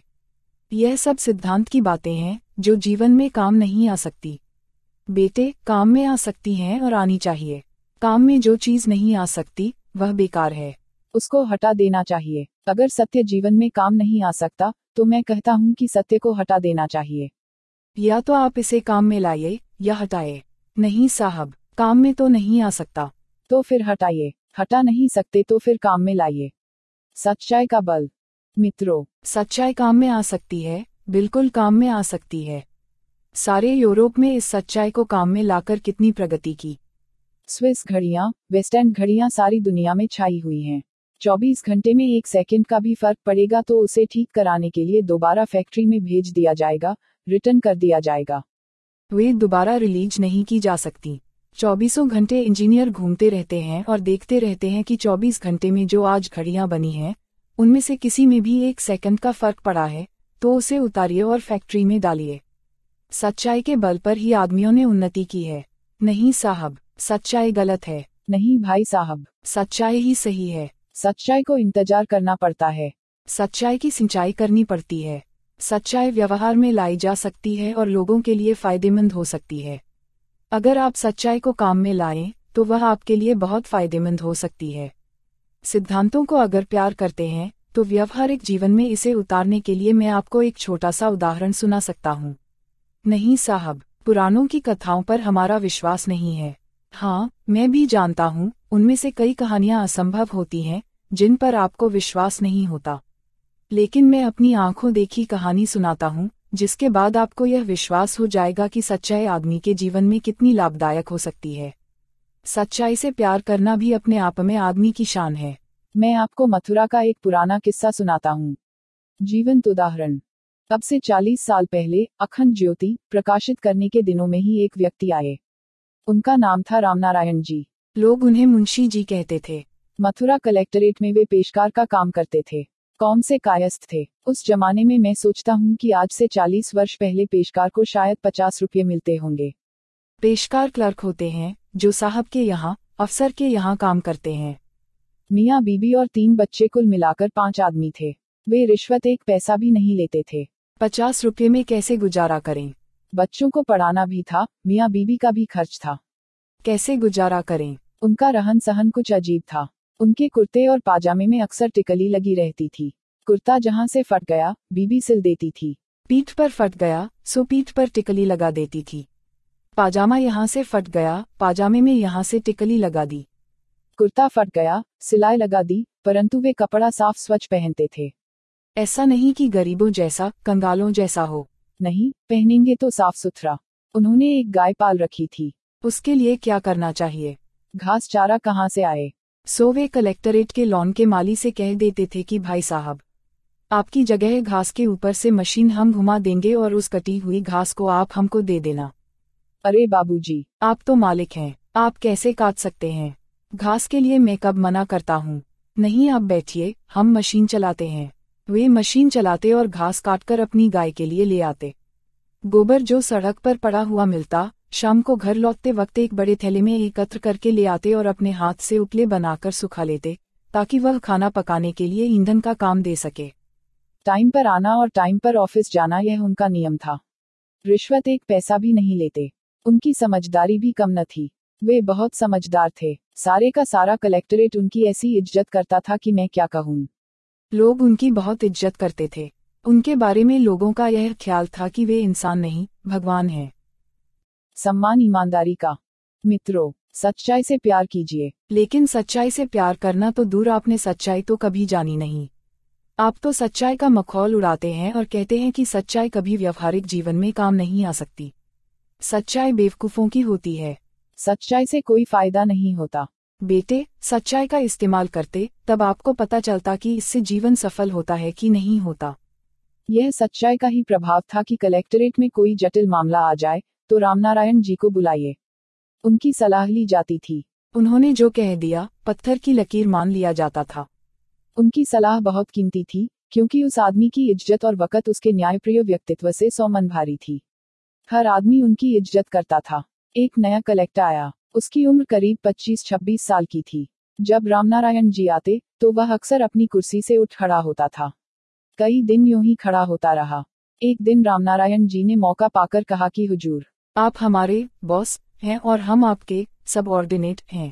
यह सब सिद्धांत की बातें हैं जो जीवन में काम नहीं आ सकती। बेटे, काम में आ सकती हैं और आनी चाहिए। काम में जो चीज नहीं आ सकती वह बेकार है, उसको हटा देना चाहिए। अगर सत्य जीवन में काम नहीं आ सकता तो मैं कहता हूँ कि सत्य को हटा देना चाहिए। या तो आप इसे काम में लाइए या हटाए। नहीं साहब, काम में तो नहीं आ सकता। तो फिर हटाइए। हटा नहीं सकते तो फिर काम में लाइए। सच्चाई का बल। मित्रों, सच्चाई काम में आ सकती है, बिल्कुल काम में आ सकती है। सारे यूरोप में इस सच्चाई को काम में लाकर कितनी प्रगति की। स्विस घड़ियां, वेस्टर्न घड़ियां सारी दुनिया में छाई हुई हैं। चौबीस घंटे में एक सेकंड का भी फर्क पड़ेगा तो उसे ठीक कराने के लिए दोबारा फैक्ट्री में भेज दिया जाएगा, रिटर्न कर दिया जाएगा। वे दोबारा रिलीज नहीं की जा सकती। चौबीसों घंटे इंजीनियर घूमते रहते हैं और देखते रहते हैं कि चौबीस घंटे में जो आज घड़ियां बनी हैं उनमें से किसी में भी एक सेकंड का फर्क पड़ा है तो उसे उतारिए और फैक्ट्री में डालिए। सच्चाई के बल पर ही आदमियों ने उन्नति की है। नहीं साहब, सच्चाई गलत है। नहीं भाई साहब, सच्चाई ही सही है। सच्चाई को इंतजार करना पड़ता है। सच्चाई की सिंचाई करनी पड़ती है। सच्चाई व्यवहार में लाई जा सकती है और लोगों के लिए फायदेमंद हो सकती है। अगर आप सच्चाई को काम में लाएं तो वह आपके लिए बहुत फायदेमंद हो सकती है। सिद्धांतों को अगर प्यार करते हैं तो व्यवहारिक जीवन में इसे उतारने के लिए मैं आपको एक छोटा सा उदाहरण सुना सकता हूँ। नहीं साहब, पुराणों की कथाओं पर हमारा विश्वास नहीं है। हाँ, मैं भी जानता हूँ उनमें से कई कहानियाँ असंभव होती हैं जिन पर आपको विश्वास नहीं होता, लेकिन मैं अपनी आंखों देखी कहानी सुनाता हूँ जिसके बाद आपको यह विश्वास हो जाएगा कि सच्चाई आदमी के जीवन में कितनी लाभदायक हो सकती है। सच्चाई से प्यार करना भी अपने आप में आदमी की शान है। मैं आपको मथुरा का एक पुराना किस्सा सुनाता हूँ। जीवंत उदाहरण। अब से चालीस साल पहले अखंड ज्योति प्रकाशित करने के दिनों में ही एक व्यक्ति आए। उनका नाम था रामनारायण जी। लोग उन्हें मुंशी जी कहते थे। मथुरा कलेक्टरेट में वे पेशकार का काम करते थे। कौम से कायस्थ थे। उस जमाने में मैं सोचता हूँ कि आज से चालीस वर्ष पहले पेशकार को शायद पचास रुपये मिलते होंगे। पेशकार क्लर्क होते हैं जो साहब के यहाँ, अफसर के यहाँ काम करते हैं। मियाँ बीबी और तीन बच्चे, कुल मिलाकर पांच आदमी थे। वे रिश्वत एक पैसा भी नहीं लेते थे। पचास रुपये में कैसे गुजारा करें? बच्चों को पढ़ाना भी था, मियाँ बीबी का भी खर्च था। कैसे गुजारा करें? उनका रहन सहन कुछ अजीब था। उनके कुर्ते और पाजामे में अक्सर टिकली लगी रहती थी। कुर्ता जहाँ से फट गया, बीबी सिल देती थी। पीठ पर फट गया, सो पीठ पर टिकली लगा देती थी। पाजामा यहाँ से फट गया, पाजामे में यहाँ से टिकली लगा दी। कुर्ता फट गया, सिलाई लगा दी, परंतु वे कपड़ा साफ स्वच्छ पहनते थे। ऐसा नहीं कि गरीबों जैसा, कंगालों जैसा हो। नहीं, पहनेंगे तो साफ सुथरा। उन्होंने एक गाय पाल रखी थी। उसके लिए क्या करना चाहिए? घास चारा कहाँ से आए? सो वे कलेक्टरेट के लॉन के माली से कह देते थे कि भाई साहब, आपकी जगह घास के ऊपर से मशीन हम घुमा देंगे और उस कटी हुई घास को आप हमको दे देना। अरे बाबूजी, आप तो मालिक हैं, आप कैसे काट सकते हैं? घास के लिए मैं कब मना करता हूँ। नहीं, आप बैठिए, हम मशीन चलाते हैं। वे मशीन चलाते और घास काटकर अपनी गाय के लिए ले आते। गोबर जो सड़क पर पड़ा हुआ मिलता, शाम को घर लौटते वक्त एक बड़े थैले में एकत्र करके ले आते और अपने हाथ से उपले बनाकर सुखा लेते, ताकि वह खाना पकाने के लिए ईंधन का काम दे सके। टाइम पर आना और टाइम पर ऑफिस जाना, यह उनका नियम था। रिश्वत एक पैसा भी नहीं लेते। उनकी समझदारी भी कम न थी। वे बहुत समझदार थे। सारे का सारा कलेक्टरेट उनकी ऐसी इज्जत करता था कि मैं क्या कहूँ। लोग उनकी बहुत इज्जत करते थे। उनके बारे में लोगों का यह ख्याल था कि वे इंसान नहीं, भगवान हैं। सम्मान ईमानदारी का। मित्रों, सच्चाई से प्यार कीजिए। लेकिन सच्चाई से प्यार करना तो दूर, आपने सच्चाई तो कभी जानी नहीं। आप तो सच्चाई का मखौल उड़ाते हैं और कहते हैं कि सच्चाई कभी व्यवहारिक जीवन में काम नहीं आ सकती। सच्चाई बेवकूफों की होती है। सच्चाई से कोई फायदा नहीं होता। बेटे, सच्चाई का इस्तेमाल करते, तब आपको पता चलता कि इससे जीवन सफल होता है कि नहीं होता। यह सच्चाई का ही प्रभाव था कि कलेक्टरेट में कोई जटिल मामला आ जाए तो रामनारायण जी को बुलाइए। उनकी सलाह ली जाती थी। उन्होंने जो कह दिया, पत्थर की लकीर मान लिया जाता था। उनकी सलाह बहुत कीमती थी, क्योंकि उस आदमी की इज्जत और वक़्त उसके न्यायप्रिय व्यक्तित्व से सौ मन भारी थी। हर आदमी उनकी इज्जत करता था। एक नया कलेक्टर आया। उसकी उम्र करीब पच्चीस छब्बीस साल की थी। जब रामनारायण जी आते तो वह अक्सर अपनी कुर्सी से उठ खड़ा होता था। कई दिन यूं ही खड़ा होता रहा। एक दिन रामनारायण जी ने मौका पाकर कहा कि हुजूर, आप हमारे बॉस हैं और हम आपके सबऑर्डिनेट हैं।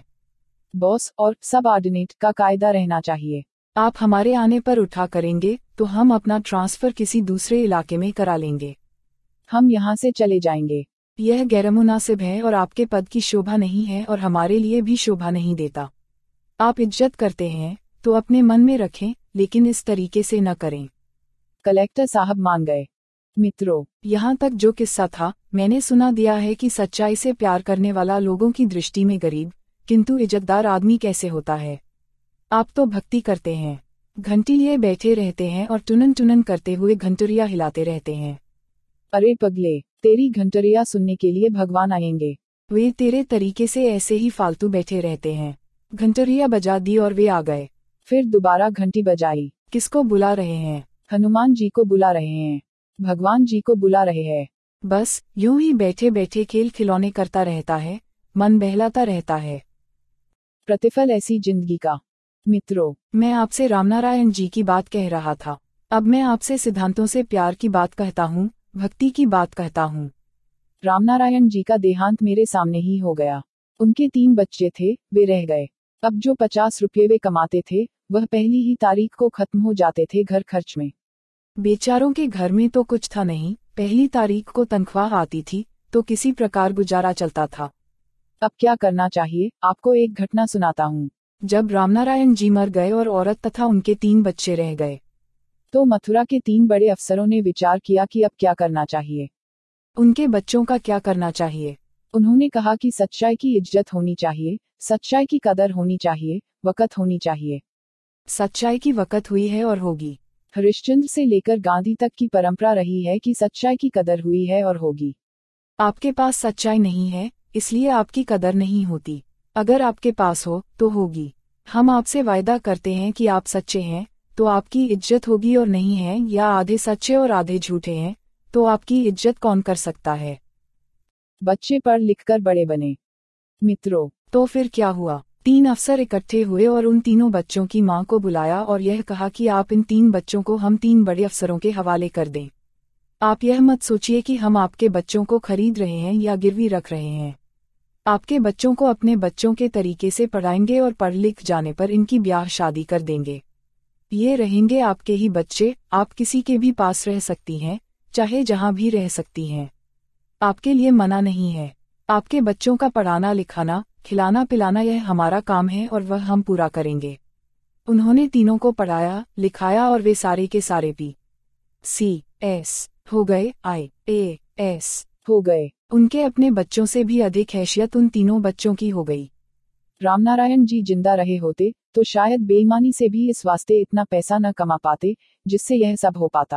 बॉस और सबऑर्डिनेट का कायदा रहना चाहिए। आप हमारे आने पर उठा करेंगे तो हम अपना ट्रांसफर किसी दूसरे इलाके में करा लेंगे। हम यहाँ से चले जाएंगे। यह गैरमुनासिब है और आपके पद की शोभा नहीं है और हमारे लिए भी शोभा नहीं देता। आप इज्जत करते हैं तो अपने मन में रखें, लेकिन इस तरीके से न करें। कलेक्टर साहब मान गए। मित्रों, यहाँ तक जो किस्सा था, मैंने सुना दिया है कि सच्चाई से प्यार करने वाला लोगों की दृष्टि में गरीब किंतु इज्जतदार आदमी कैसे होता है। आप तो भक्ति करते हैं, घंटी लिए बैठे रहते हैं और टुनन टुनन करते हुए घंटरिया हिलाते रहते हैं। अरे पगले, तेरी घंटरिया सुनने के लिए भगवान आएंगे। वे तेरे तरीके से ऐसे ही फालतू बैठे रहते हैं। घंटरिया बजा दी और वे आ गए। फिर दोबारा घंटी बजाई। किसको बुला रहे हैं? हनुमान जी को बुला रहे हैं। भगवान जी को बुला रहे हैं। बस यूं ही बैठे बैठे खेल खिलौने करता रहता है, मन बहलाता रहता है। प्रतिफल ऐसी जिंदगी का। मित्रों, मैं आपसे रामनारायण जी की बात कह रहा था। अब मैं आपसे सिद्धांतों से प्यार की बात कहता हूँ, भक्ति की बात कहता हूँ। रामनारायण जी का देहांत मेरे सामने ही हो गया। उनके तीन बच्चे थे, वे रह गए। अब जो पचास रुपये वे कमाते थे, वह पहली ही तारीख को खत्म हो जाते थे घर खर्च में। बेचारों के घर में तो कुछ था नहीं, पहली तारीख को तनख्वाह आती थी तो किसी प्रकार गुजारा चलता था। अब क्या करना चाहिए, आपको एक घटना सुनाता हूँ। जब रामनारायण जी मर गए और औरत तथा उनके तीन बच्चे रह गए, तो मथुरा के तीन बड़े अफसरों ने विचार किया कि अब क्या करना चाहिए। उनके बच्चों का क्या करना चाहिए। उन्होंने कहा कि सच्चाई की इज्जत होनी चाहिए, सच्चाई की कदर होनी चाहिए, वक़्त होनी चाहिए। सच्चाई की वक़्त हुई है और होगी। हरिश्चंद्र से लेकर गांधी तक की परंपरा रही है कि सच्चाई की कदर हुई है और होगी। आपके पास सच्चाई नहीं है, इसलिए आपकी कदर नहीं होती। अगर आपके पास हो तो होगी। हम आपसे वायदा करते हैं कि आप सच्चे हैं तो आपकी इज्जत होगी, और नहीं है या आधे सच्चे और आधे झूठे हैं तो आपकी इज्जत कौन कर सकता है। बच्चे पढ़ लिखकर बड़े बने। मित्रों, तो फिर क्या हुआ? तीन अफसर इकट्ठे हुए और उन तीनों बच्चों की मां को बुलाया और यह कहा कि आप इन तीन बच्चों को हम तीन बड़े अफसरों के हवाले कर दें। आप यह मत सोचिए कि हम आपके बच्चों को खरीद रहे हैं या गिरवी रख रहे हैं। आपके बच्चों को अपने बच्चों के तरीके से पढ़ाएंगे और पढ़ लिख जाने पर इनकी ब्याह शादी कर देंगे। ये रहेंगे आपके ही बच्चे, आप किसी के भी पास रह सकती हैं, चाहे जहां भी रह सकती हैं। आपके लिए मना नहीं है। आपके बच्चों का पढ़ाना लिखाना खिलाना पिलाना यह हमारा काम है और वह हम पूरा करेंगे। उन्होंने तीनों को पढ़ाया लिखाया और वे सारे के सारे पी सी एस हो गए, आई ए एस हो गए। उनके अपने बच्चों से भी अधिक हैसियत उन तीनों बच्चों की हो गई। रामनारायण जी जिंदा रहे होते तो शायद बेईमानी से भी इस वास्ते इतना पैसा न कमा पाते जिससे यह सब हो पाता।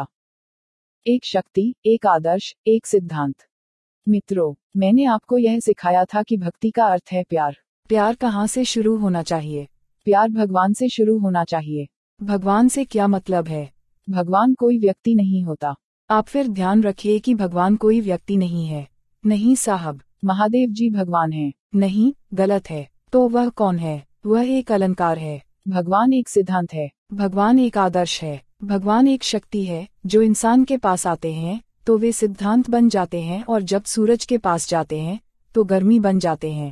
एक शक्ति, एक आदर्श, एक सिद्धांत। मित्रों, मैंने आपको यह सिखाया था कि भक्ति का अर्थ है प्यार। प्यार कहाँ से शुरू होना चाहिए? प्यार भगवान से शुरू होना चाहिए। भगवान से क्या मतलब है? भगवान कोई व्यक्ति नहीं होता। आप फिर ध्यान रखिए कि भगवान कोई व्यक्ति नहीं है। नहीं साहब, महादेव जी भगवान हैं। नहीं, गलत है। तो वह कौन है? वह एक अलंकार है। भगवान एक सिद्धांत है। भगवान एक आदर्श है। भगवान एक शक्ति है। जो इंसान के पास आते हैं तो वे सिद्धांत बन जाते हैं, और जब सूरज के पास जाते हैं तो गर्मी बन जाते हैं।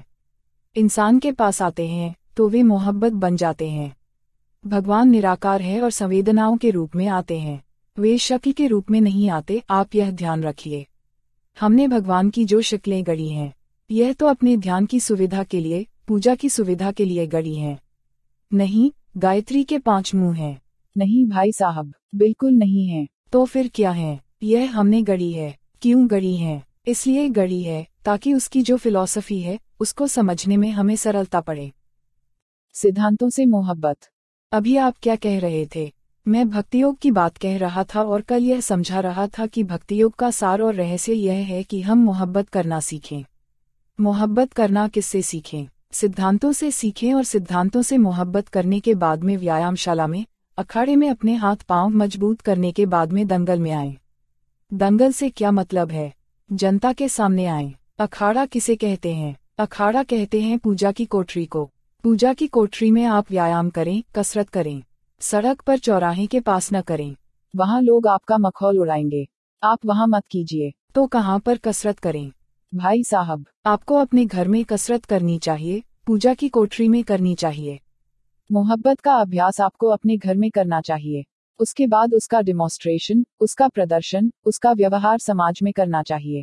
इंसान के पास आते हैं तो वे मोहब्बत बन जाते हैं। भगवान निराकार है और संवेदनाओं के रूप में आते हैं, वे शक्ल के रूप में नहीं आते। आप यह ध्यान रखिए। हमने भगवान की जो शक्लें गढ़ी हैं, यह तो अपने ध्यान की सुविधा के लिए, पूजा की सुविधा के लिए गढ़ी हैं। नहीं, गायत्री के पांच मुंह हैं। नहीं भाई साहब, बिल्कुल नहीं है। तो फिर क्या है? यह हमने गढ़ी है। क्यों गढ़ी है? इसलिए गढ़ी है ताकि उसकी जो फिलॉसफी है उसको समझने में हमें सरलता पड़े। सिद्धांतों से मोहब्बत। अभी आप क्या कह रहे थे? मैं भक्तियोग की बात कह रहा था और कल यह समझा रहा था कि भक्तियोग का सार और रहस्य यह है कि हम मोहब्बत करना सीखें। मोहब्बत करना किससे सीखें? सिद्धांतों से सीखें, और सिद्धांतों से मोहब्बत करने के बाद में व्यायामशाला में, अखाड़े में अपने हाथ पांव मजबूत करने के बाद में दंगल में आएं। दंगल से क्या मतलब है? जनता के सामने आएं। अखाड़ा किसे कहते हैं? अखाड़ा कहते हैं पूजा की कोठरी को। पूजा की कोठरी में आप व्यायाम करें, कसरत करें। सड़क पर चौराहे के पास न करें, वहाँ लोग आपका मखौल उड़ाएंगे। आप वहाँ मत कीजिए। तो कहाँ पर कसरत करें? भाई साहब, आपको अपने घर में कसरत करनी चाहिए, पूजा की कोठरी में करनी चाहिए। मोहब्बत का अभ्यास आपको अपने घर में करना चाहिए। उसके बाद उसका डिमॉन्स्ट्रेशन, उसका प्रदर्शन, उसका व्यवहार समाज में करना चाहिए।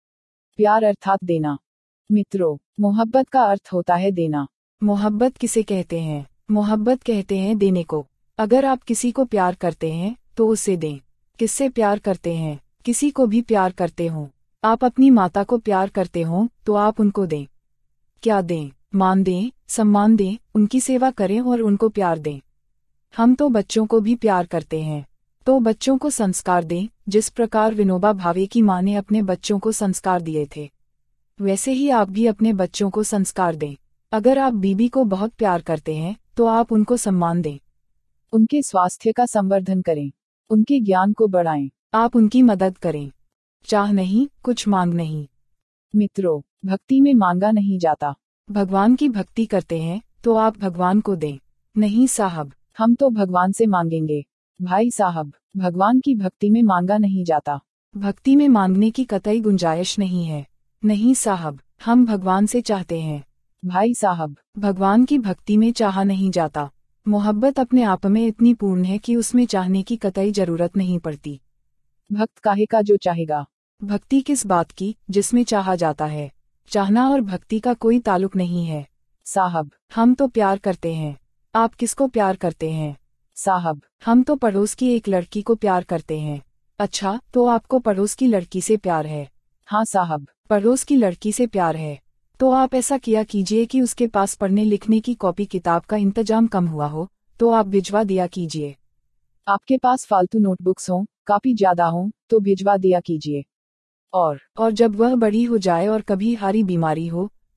प्यार अर्थात देना। मित्रों, मोहब्बत का अर्थ होता है देना। मोहब्बत किसे कहते हैं? मोहब्बत कहते हैं देने को। अगर आप किसी को प्यार करते हैं तो उसे दें। किससे प्यार करते हैं? किसी को भी प्यार करते हो। आप अपनी माता को प्यार करते हो तो आप उनको दें। क्या दें? मान दें, सम्मान दें, उनकी सेवा करें और उनको प्यार दें। हम तो बच्चों को भी प्यार करते हैं, तो बच्चों को संस्कार दें। जिस प्रकार विनोबा भावे की मां ने अपने बच्चों को संस्कार दिए थे, वैसे ही आप भी अपने बच्चों को संस्कार दें। अगर आप बीबी को बहुत प्यार करते हैं तो आप उनको सम्मान दें। उनके स्वास्थ्य का संवर्धन करें, उनके ज्ञान को बढ़ाएं। आप उनकी मदद करें। चाह नहीं, कुछ मांग नहीं। मित्रों, भक्ति में मांगा नहीं जाता। भगवान की भक्ति करते हैं तो आप भगवान को दें। नहीं साहब, हम तो भगवान से मांगेंगे। भाई साहब, भगवान की भक्ति में मांगा नहीं जाता। भक्ति में मांगने की कतई गुंजाइश नहीं है। नहीं साहब, हम भगवान से चाहते हैं। भाई साहब, भगवान की भक्ति में चाहा नहीं जाता। मोहब्बत अपने आप में इतनी पूर्ण है कि उसमें चाहने की कतई जरूरत नहीं पड़ती। भक्त काहे का जो चाहेगा। भक्ति किस बात की जिसमें चाहा जाता है? चाहना और भक्ति का कोई ताल्लुक नहीं है। साहब, हम तो प्यार करते हैं। आप किसको प्यार करते हैं? साहब, हम तो पड़ोस की एक लड़की को प्यार करते हैं। अच्छा, तो आपको पड़ोस की लड़की से प्यार है? हाँ साहब, पड़ोस की लड़की से प्यार है तो आप ऐसा किया कीजिए कि उसके पास पढ़ने लिखने की कॉपी किताब का इंतजाम कम हुआ हो तो आप भिजवा दिया कीजिए। आपके पास फालतू नोटबुक्स हों, कापी ज्यादा हों तो भिजवा दिया कीजिए। और और जब वह बड़ी हो जाए और कभी हारी बीमारी हो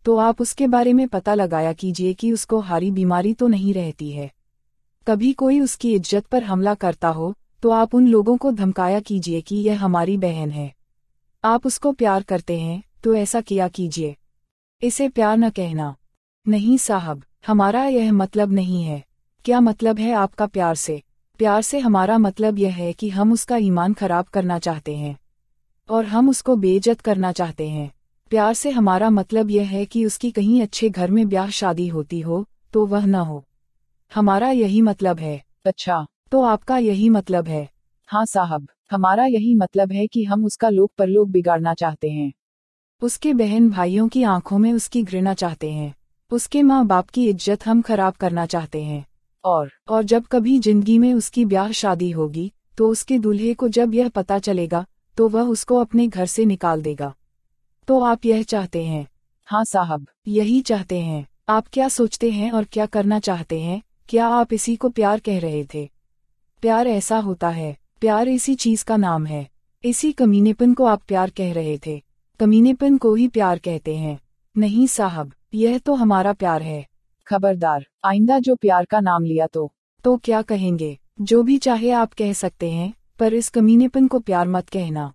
तो आप उसके बारे में पता लगाया कीजिए कि उसको हारी बीमारी तो नहीं रहती है। कभी कोई उसकी इज्जत पर हमला करता हो तो आप उन लोगों को धमकाया कीजिए कि यह हमारी बहन है। आप उसको प्यार करते हैं तो ऐसा किया कीजिए। इसे प्यार न कहना। नहीं साहब, हमारा यह मतलब नहीं है। क्या मतलब है आपका प्यार से? प्यार से हमारा मतलब यह है कि हम उसका ईमान खराब करना चाहते हैं और हम उसको बेइज्जत करना चाहते हैं। प्यार से हमारा मतलब यह है कि उसकी कहीं अच्छे घर में ब्याह शादी होती हो तो वह न हो। हमारा यही मतलब है। अच्छा, तो आपका यही मतलब है? हाँ साहब, हमारा यही मतलब है कि हम उसका लोक परलोक बिगाड़ना चाहते हैं। उसके बहन भाइयों की आंखों में उसकी घृणा चाहते हैं। उसके माँ बाप की इज्जत हम खराब करना चाहते हैं। और और जब कभी जिंदगी में उसकी ब्याह शादी होगी तो उसके दूल्हे को जब यह पता चलेगा तो वह उसको अपने घर से निकाल देगा। तो आप यह चाहते हैं? हाँ साहब, यही चाहते हैं। आप क्या सोचते हैं और क्या करना चाहते हैं? क्या आप इसी को प्यार कह रहे थे? प्यार ऐसा होता है। प्यार इसी चीज का नाम है। इसी कमीनेपन को आप प्यार कह रहे थे। कमीनेपन को ही प्यार कहते हैं। नहीं साहब, यह तो हमारा प्यार है। खबरदार, आइंदा जो प्यार का नाम लिया तो तो क्या कहेंगे? जो भी चाहे आप कह सकते हैं, पर इस कमीनेपन को प्यार मत कहना।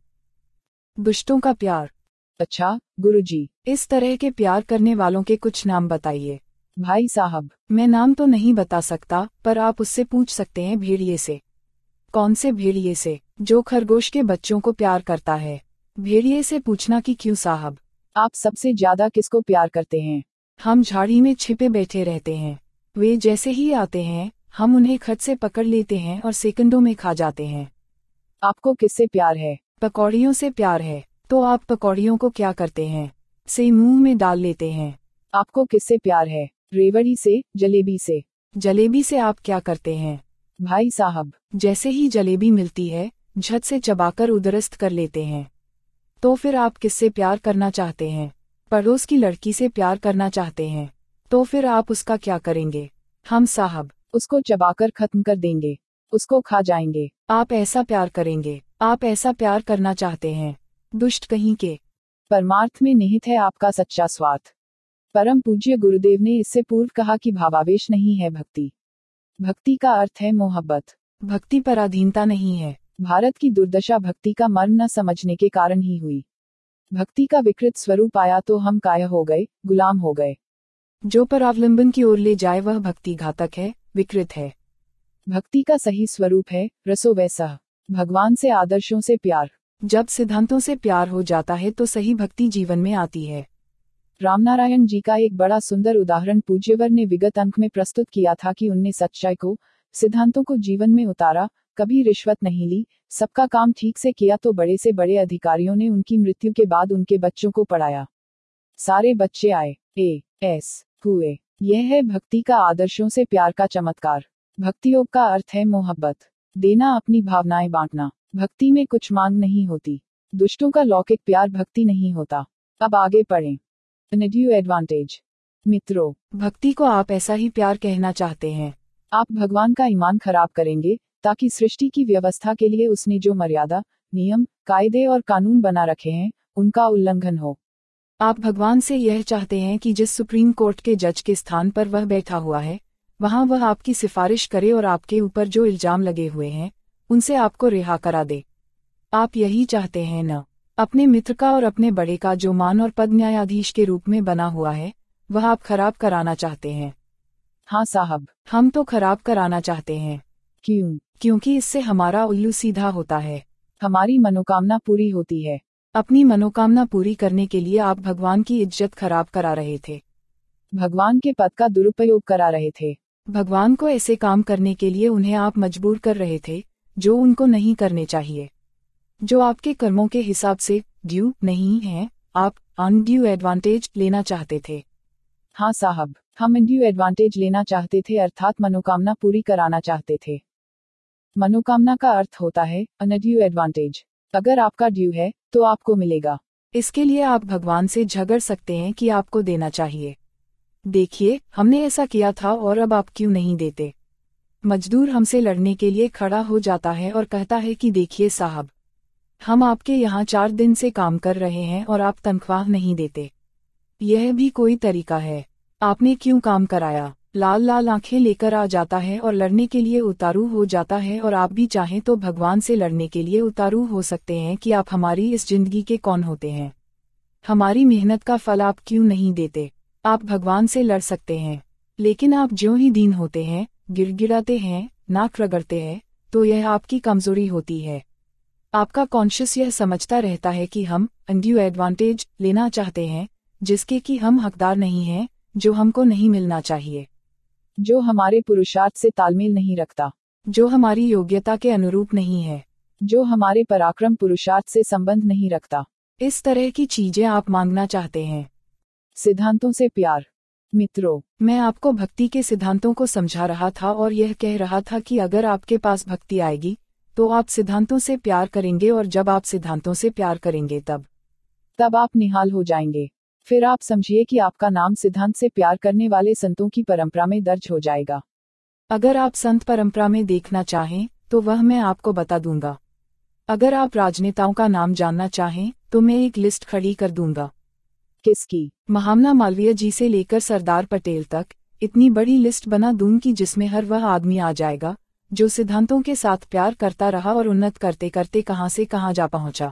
दुष्टों का प्यार। अच्छा गुरुजी, इस तरह के प्यार करने वालों के कुछ नाम बताइए। भाई साहब, मैं नाम तो नहीं बता सकता, पर आप उससे पूछ सकते हैं, भेड़िए से। कौन से भेड़िए से? जो खरगोश के बच्चों को प्यार करता है। भेड़िए से पूछना कि क्यों साहब? आप सबसे ज्यादा किसको प्यार करते हैं? हम झाड़ी में छिपे बैठे रहते हैं। वे जैसे ही आते हैं हम उन्हें खट से पकड़ लेते हैं और सेकंडों में खा जाते हैं। आपको किससे प्यार है? पकौड़ियों से प्यार है। तो आप पकौड़ियों को क्या करते हैं? से मुंह में डाल लेते हैं। आपको किससे प्यार है? रेवड़ी से, जलेबी से? जलेबी से आप क्या करते हैं? भाई साहब, जैसे ही जलेबी मिलती है झट से चबाकर उदरस्त कर लेते हैं। तो फिर आप किससे प्यार करना चाहते हैं? पड़ोस की लड़की से प्यार करना चाहते हैं। तो फिर आप उसका क्या करेंगे? हम साहब, उसको चबाकर खत्म कर देंगे, उसको खा जाएंगे। आप ऐसा प्यार करेंगे? आप ऐसा प्यार करना चाहते हैं? दुष्ट कहीं के। परमार्थ में निहित है आपका सच्चा स्वार्थ। परम पूज्य गुरुदेव ने इससे पूर्व कहा कि भावावेश नहीं है भक्ति। भक्ति का अर्थ है मोहब्बत। भक्ति पराधीनता नहीं है। भारत की दुर्दशा भक्ति का मर्म न समझने के कारण ही हुई। भक्ति का विकृत स्वरूप आया तो हम काय हो गए, गुलाम हो गए। जो परावलंबन की ओर ले जाए वह भक्ति घातक है, विकृत है। भक्ति का सही स्वरूप है रसो वैसा, भगवान से आदर्शों से प्यार। जब सिद्धांतों से प्यार हो जाता है तो सही भक्ति जीवन में आती है। रामनारायण जी का एक बड़ा सुंदर उदाहरण पूज्यवर ने विगत अंक में प्रस्तुत किया था कि उनने सच्चाई को, सिद्धांतों को जीवन में उतारा, कभी रिश्वत नहीं ली, सबका काम ठीक से किया तो बड़े से बड़े अधिकारियों ने उनकी मृत्यु के बाद उनके बच्चों को पढ़ाया। सारे बच्चे आए ए एस हुए। यह है भक्ति का आदर्शों से प्यार का चमत्कार। भक्ति योग का अर्थ है मोहब्बत, देना, अपनी भावनाएं बांटना। भक्ति में कुछ मांग नहीं होती। दुष्टों का लौकिक प्यार भक्ति नहीं होता। अब आगे पढ़ें। Undue advantage. मित्रों, भक्ति को आप ऐसा ही प्यार कहना चाहते हैं। आप भगवान का ईमान खराब करेंगे ताकि सृष्टि की व्यवस्था के लिए उसने जो मर्यादा, नियम, कायदे और कानून बना रखे हैं उनका उल्लंघन हो। आप भगवान से यह चाहते हैं कि जिस सुप्रीम कोर्ट के जज के स्थान पर वह बैठा हुआ है वहां वह आपकी सिफारिश करे और आपके ऊपर जो इल्जाम लगे हुए हैं उनसे आपको रिहा करा दे। आप यही चाहते हैं न? अपने मित्र का और अपने बड़े का जो मान और पद न्यायाधीश के रूप में बना हुआ है वह आप खराब कराना चाहते हैं। हाँ साहब, हम तो खराब कराना चाहते हैं। क्यों? क्योंकि इससे हमारा उल्लू सीधा होता है, हमारी मनोकामना पूरी होती है। अपनी मनोकामना पूरी करने के लिए आप भगवान की इज्जत खराब करा रहे थे, भगवान के पद का दुरुपयोग करा रहे थे। भगवान को ऐसे काम करने के लिए उन्हें आप मजबूर कर रहे थे जो उनको नहीं करने चाहिए, जो आपके कर्मों के हिसाब से ड्यू नहीं है। आप अनड्यू एडवांटेज लेना चाहते थे। हाँ साहब, हम अनड्यू एडवांटेज लेना चाहते थे, अर्थात मनोकामना पूरी कराना चाहते थे। मनोकामना का अर्थ होता है अनड्यू एडवांटेज। अगर आपका ड्यू है तो आपको मिलेगा। इसके लिए आप भगवान से झगड़ सकते हैं कि आपको देना चाहिए। देखिए, हमने ऐसा किया था और अब आप क्यों नहीं देते। मजदूर हमसे लड़ने के लिए खड़ा हो जाता है और कहता है कि देखिए साहब, हम आपके यहाँ चार दिन से काम कर रहे हैं और आप तनख्वाह नहीं देते। यह भी कोई तरीका है? आपने क्यों काम कराया? लाल लाल आंखें लेकर आ जाता है और लड़ने के लिए उतारू हो जाता है, और आप भी चाहें तो भगवान से लड़ने के लिए उतारू हो सकते हैं कि आप हमारी इस जिंदगी के कौन होते हैं। हमारी मेहनत का फल आप क्यों नहीं देते? आप भगवान से लड़ सकते हैं, लेकिन आप ज्यों ही दीन होते हैं, गिड़गिड़ाते हैं, नाक रगड़ते हैं, तो यह आपकी कमजोरी होती है। आपका कॉन्शियस यह समझता रहता है कि हम अनड्यू एडवांटेज लेना चाहते हैं, जिसके कि हम हकदार नहीं हैं, जो हमको नहीं मिलना चाहिए, जो हमारे पुरुषार्थ से तालमेल नहीं रखता, जो हमारी योग्यता के अनुरूप नहीं है, जो हमारे पराक्रम पुरुषार्थ से संबंध नहीं रखता। इस तरह की चीजें आप मांगना चाहते हैं। सिद्धांतों से प्यार। मित्रों, मैं आपको भक्ति के सिद्धांतों को समझा रहा था और यह कह रहा था कि अगर आपके पास भक्ति आएगी तो आप सिद्धांतों से प्यार करेंगे, और जब आप सिद्धांतों से प्यार करेंगे तब तब आप निहाल हो जाएंगे। फिर आप समझिए कि आपका नाम सिद्धांत से प्यार करने वाले संतों की परंपरा में दर्ज हो जाएगा। अगर आप संत परंपरा में देखना चाहें तो वह मैं आपको बता दूंगा। अगर आप राजनेताओं का नाम जानना चाहें तो मैं एक लिस्ट खड़ी कर दूंगा। किसकी? महामना मालवीय जी से लेकर सरदार पटेल तक इतनी बड़ी लिस्ट बना दूंगी जिसमें हर वह आदमी आ जाएगा जो सिद्धांतों के साथ प्यार करता रहा और उन्नत करते करते कहां से कहां जा पहुंचा।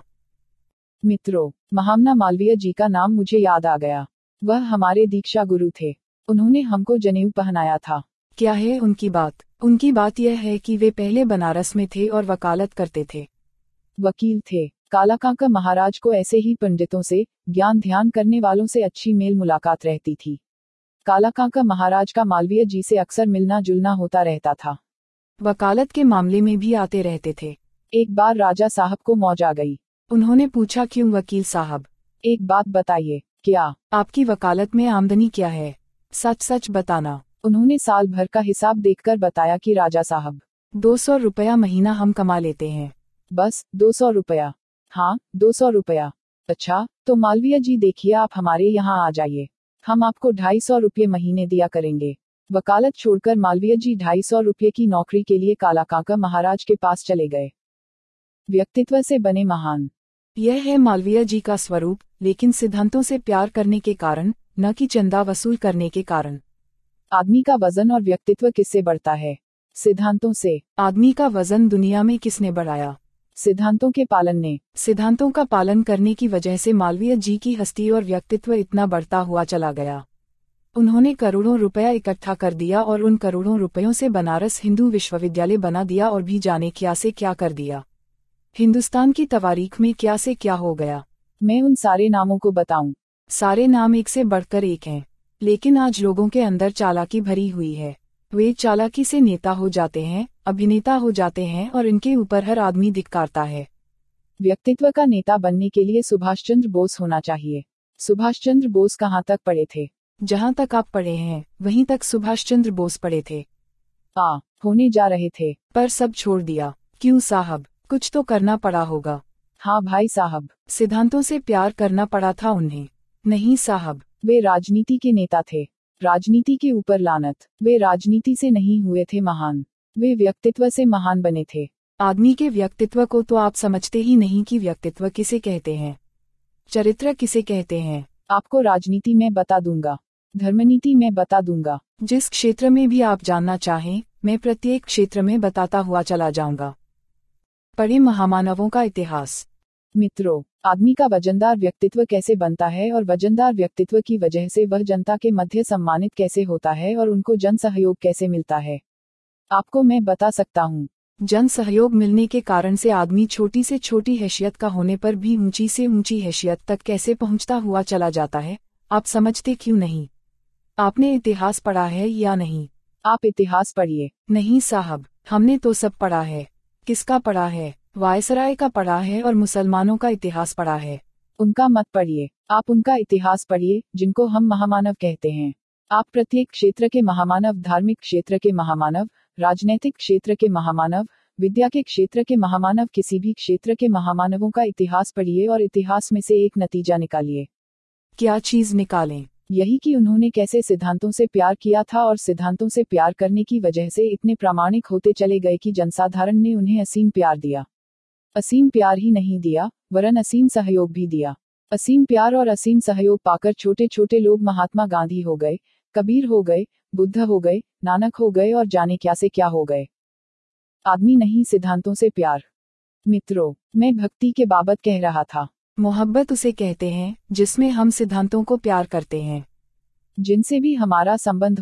मित्रों, महामना मालवीय जी का नाम मुझे याद आ गया। वह हमारे दीक्षा गुरु थे। उन्होंने हमको जनेऊ पहनाया था। क्या है उनकी बात? उनकी बात यह है कि वे पहले बनारस में थे और वकालत करते थे, वकील थे। कालाकांका महाराज को ऐसे ही पंडितों से, ज्ञान ध्यान करने वालों से अच्छी मेल मुलाकात रहती थी। कालाकांका महाराज का मालवीय जी से अक्सर मिलना जुलना होता रहता था। वकालत के मामले में भी आते रहते थे। एक बार राजा साहब को मौज आ गई। उन्होंने पूछा, क्यों वकील साहब, एक बात बताइए, क्या आपकी वकालत में आमदनी क्या है? सच सच बताना। उन्होंने साल भर का हिसाब देखकर बताया कि राजा साहब, दो सौ रुपया महीना हम कमा लेते हैं। बस दो सौ रुपया? हाँ, दो सौ रुपया। अच्छा, तो मालवीय जी देखिए, आप हमारे यहाँ आ जाइए, हम आपको ढाई सौ रुपये महीने दिया करेंगे। वकालत छोड़कर मालवीय जी ढाई सौ रुपये की नौकरी के लिए कालाकांका महाराज के पास चले गए। व्यक्तित्व से बने महान। यह है मालवीय जी का स्वरूप, लेकिन सिद्धांतों से प्यार करने के कारण, न कि चंदा वसूल करने के कारण। आदमी का वजन और व्यक्तित्व किससे बढ़ता है? सिद्धांतों से। आदमी का वजन दुनिया में किसने बढ़ाया? सिद्धांतों के पालन ने। सिद्धांतों का पालन करने की वजह से मालवीय जी की हस्ती और व्यक्तित्व इतना बढ़ता हुआ चला गया। उन्होंने करोड़ों रुपया इकट्ठा कर दिया और उन करोड़ों रुपयों से बनारस हिंदू विश्वविद्यालय बना दिया, और भी जाने क्या से क्या कर दिया। हिंदुस्तान की तवारीख में क्या से क्या हो गया। मैं उन सारे नामों को बताऊं? सारे नाम एक से बढ़कर एक हैं, लेकिन आज लोगों के अंदर चालाकी भरी हुई है। वे चालाकी से नेता हो जाते हैं, अभिनेता हो जाते हैं, और इनके ऊपर हर आदमी धिक्कारता है। व्यक्तित्व का नेता बनने के लिए सुभाष चंद्र बोस होना चाहिए। सुभाष चंद्र बोस कहाँ तक पढ़े थे? जहाँ तक आप पढ़े हैं वहीं तक सुभाष चंद्र बोस पढ़े थे। आ, होने जा रहे थे, पर सब छोड़ दिया। क्यों साहब? कुछ तो करना पड़ा होगा। हाँ भाई साहब, सिद्धांतों से प्यार करना पड़ा था उन्हें। नहीं साहब, वे राजनीति के नेता थे। राजनीति के ऊपर लानत। वे राजनीति से नहीं हुए थे महान, वे व्यक्तित्व से महान बने थे। आदमी के व्यक्तित्व को तो आप समझते ही नहीं कि व्यक्तित्व किसे कहते हैं, चरित्र किसे कहते हैं। आपको राजनीति में बता दूंगा, धर्मनीति में बता दूंगा। जिस क्षेत्र में भी आप जानना चाहें, मैं प्रत्येक क्षेत्र में बताता हुआ चला जाऊंगा। पढ़े महामानवों का इतिहास। मित्रों, आदमी का वजनदार व्यक्तित्व कैसे बनता है और वजनदार व्यक्तित्व की वजह से वह जनता के मध्य सम्मानित कैसे होता है और उनको जन सहयोग कैसे मिलता है, आपको मैं बता सकता हूँ। जन सहयोग मिलने के कारण से आदमी छोटी से छोटी हैसियत का होने पर भी ऊंची से ऊंची हैसियत तक कैसे पहुंचता हुआ चला जाता है, आप समझते क्यों नहीं? आपने इतिहास पढ़ा है या नहीं? आप इतिहास पढ़िए। नहीं साहब, हमने तो सब पढ़ा है। किसका पढ़ा है? वायसराय का पढ़ा है और मुसलमानों का इतिहास पढ़ा है। उनका मत पढ़िए, आप उनका इतिहास पढ़िए जिनको हम महामानव कहते हैं। आप प्रत्येक क्षेत्र के महामानव, धार्मिक क्षेत्र के महामानव, राजनीतिक क्षेत्र के महामानव, विद्या के क्षेत्र के महामानव, किसी भी क्षेत्र के महामानवों का इतिहास पढ़िए और इतिहास में से एक नतीजा निकालिए। क्या चीज निकालें? यही कि उन्होंने कैसे सिद्धांतों से प्यार किया था और सिद्धांतों से प्यार करने की वजह से इतने प्रामाणिक होते चले गए कि जनसाधारण ने उन्हें असीम प्यार दिया। असीम प्यार ही नहीं दिया, वरन असीम सहयोग भी दिया। असीम प्यार और असीम सहयोग पाकर छोटे छोटे लोग महात्मा गांधी हो गए, कबीर हो गए, बुद्ध हो गए, नानक हो गए और जाने क्या से क्या हो गए। आदमी नहीं, सिद्धांतों से प्यार। मित्रों, मैं भक्ति के बाबत कह रहा था। मोहब्बत उसे कहते हैं जिसमें हम सिद्धांतों को प्यार करते हैं, जिनसे भी हमारा संबंध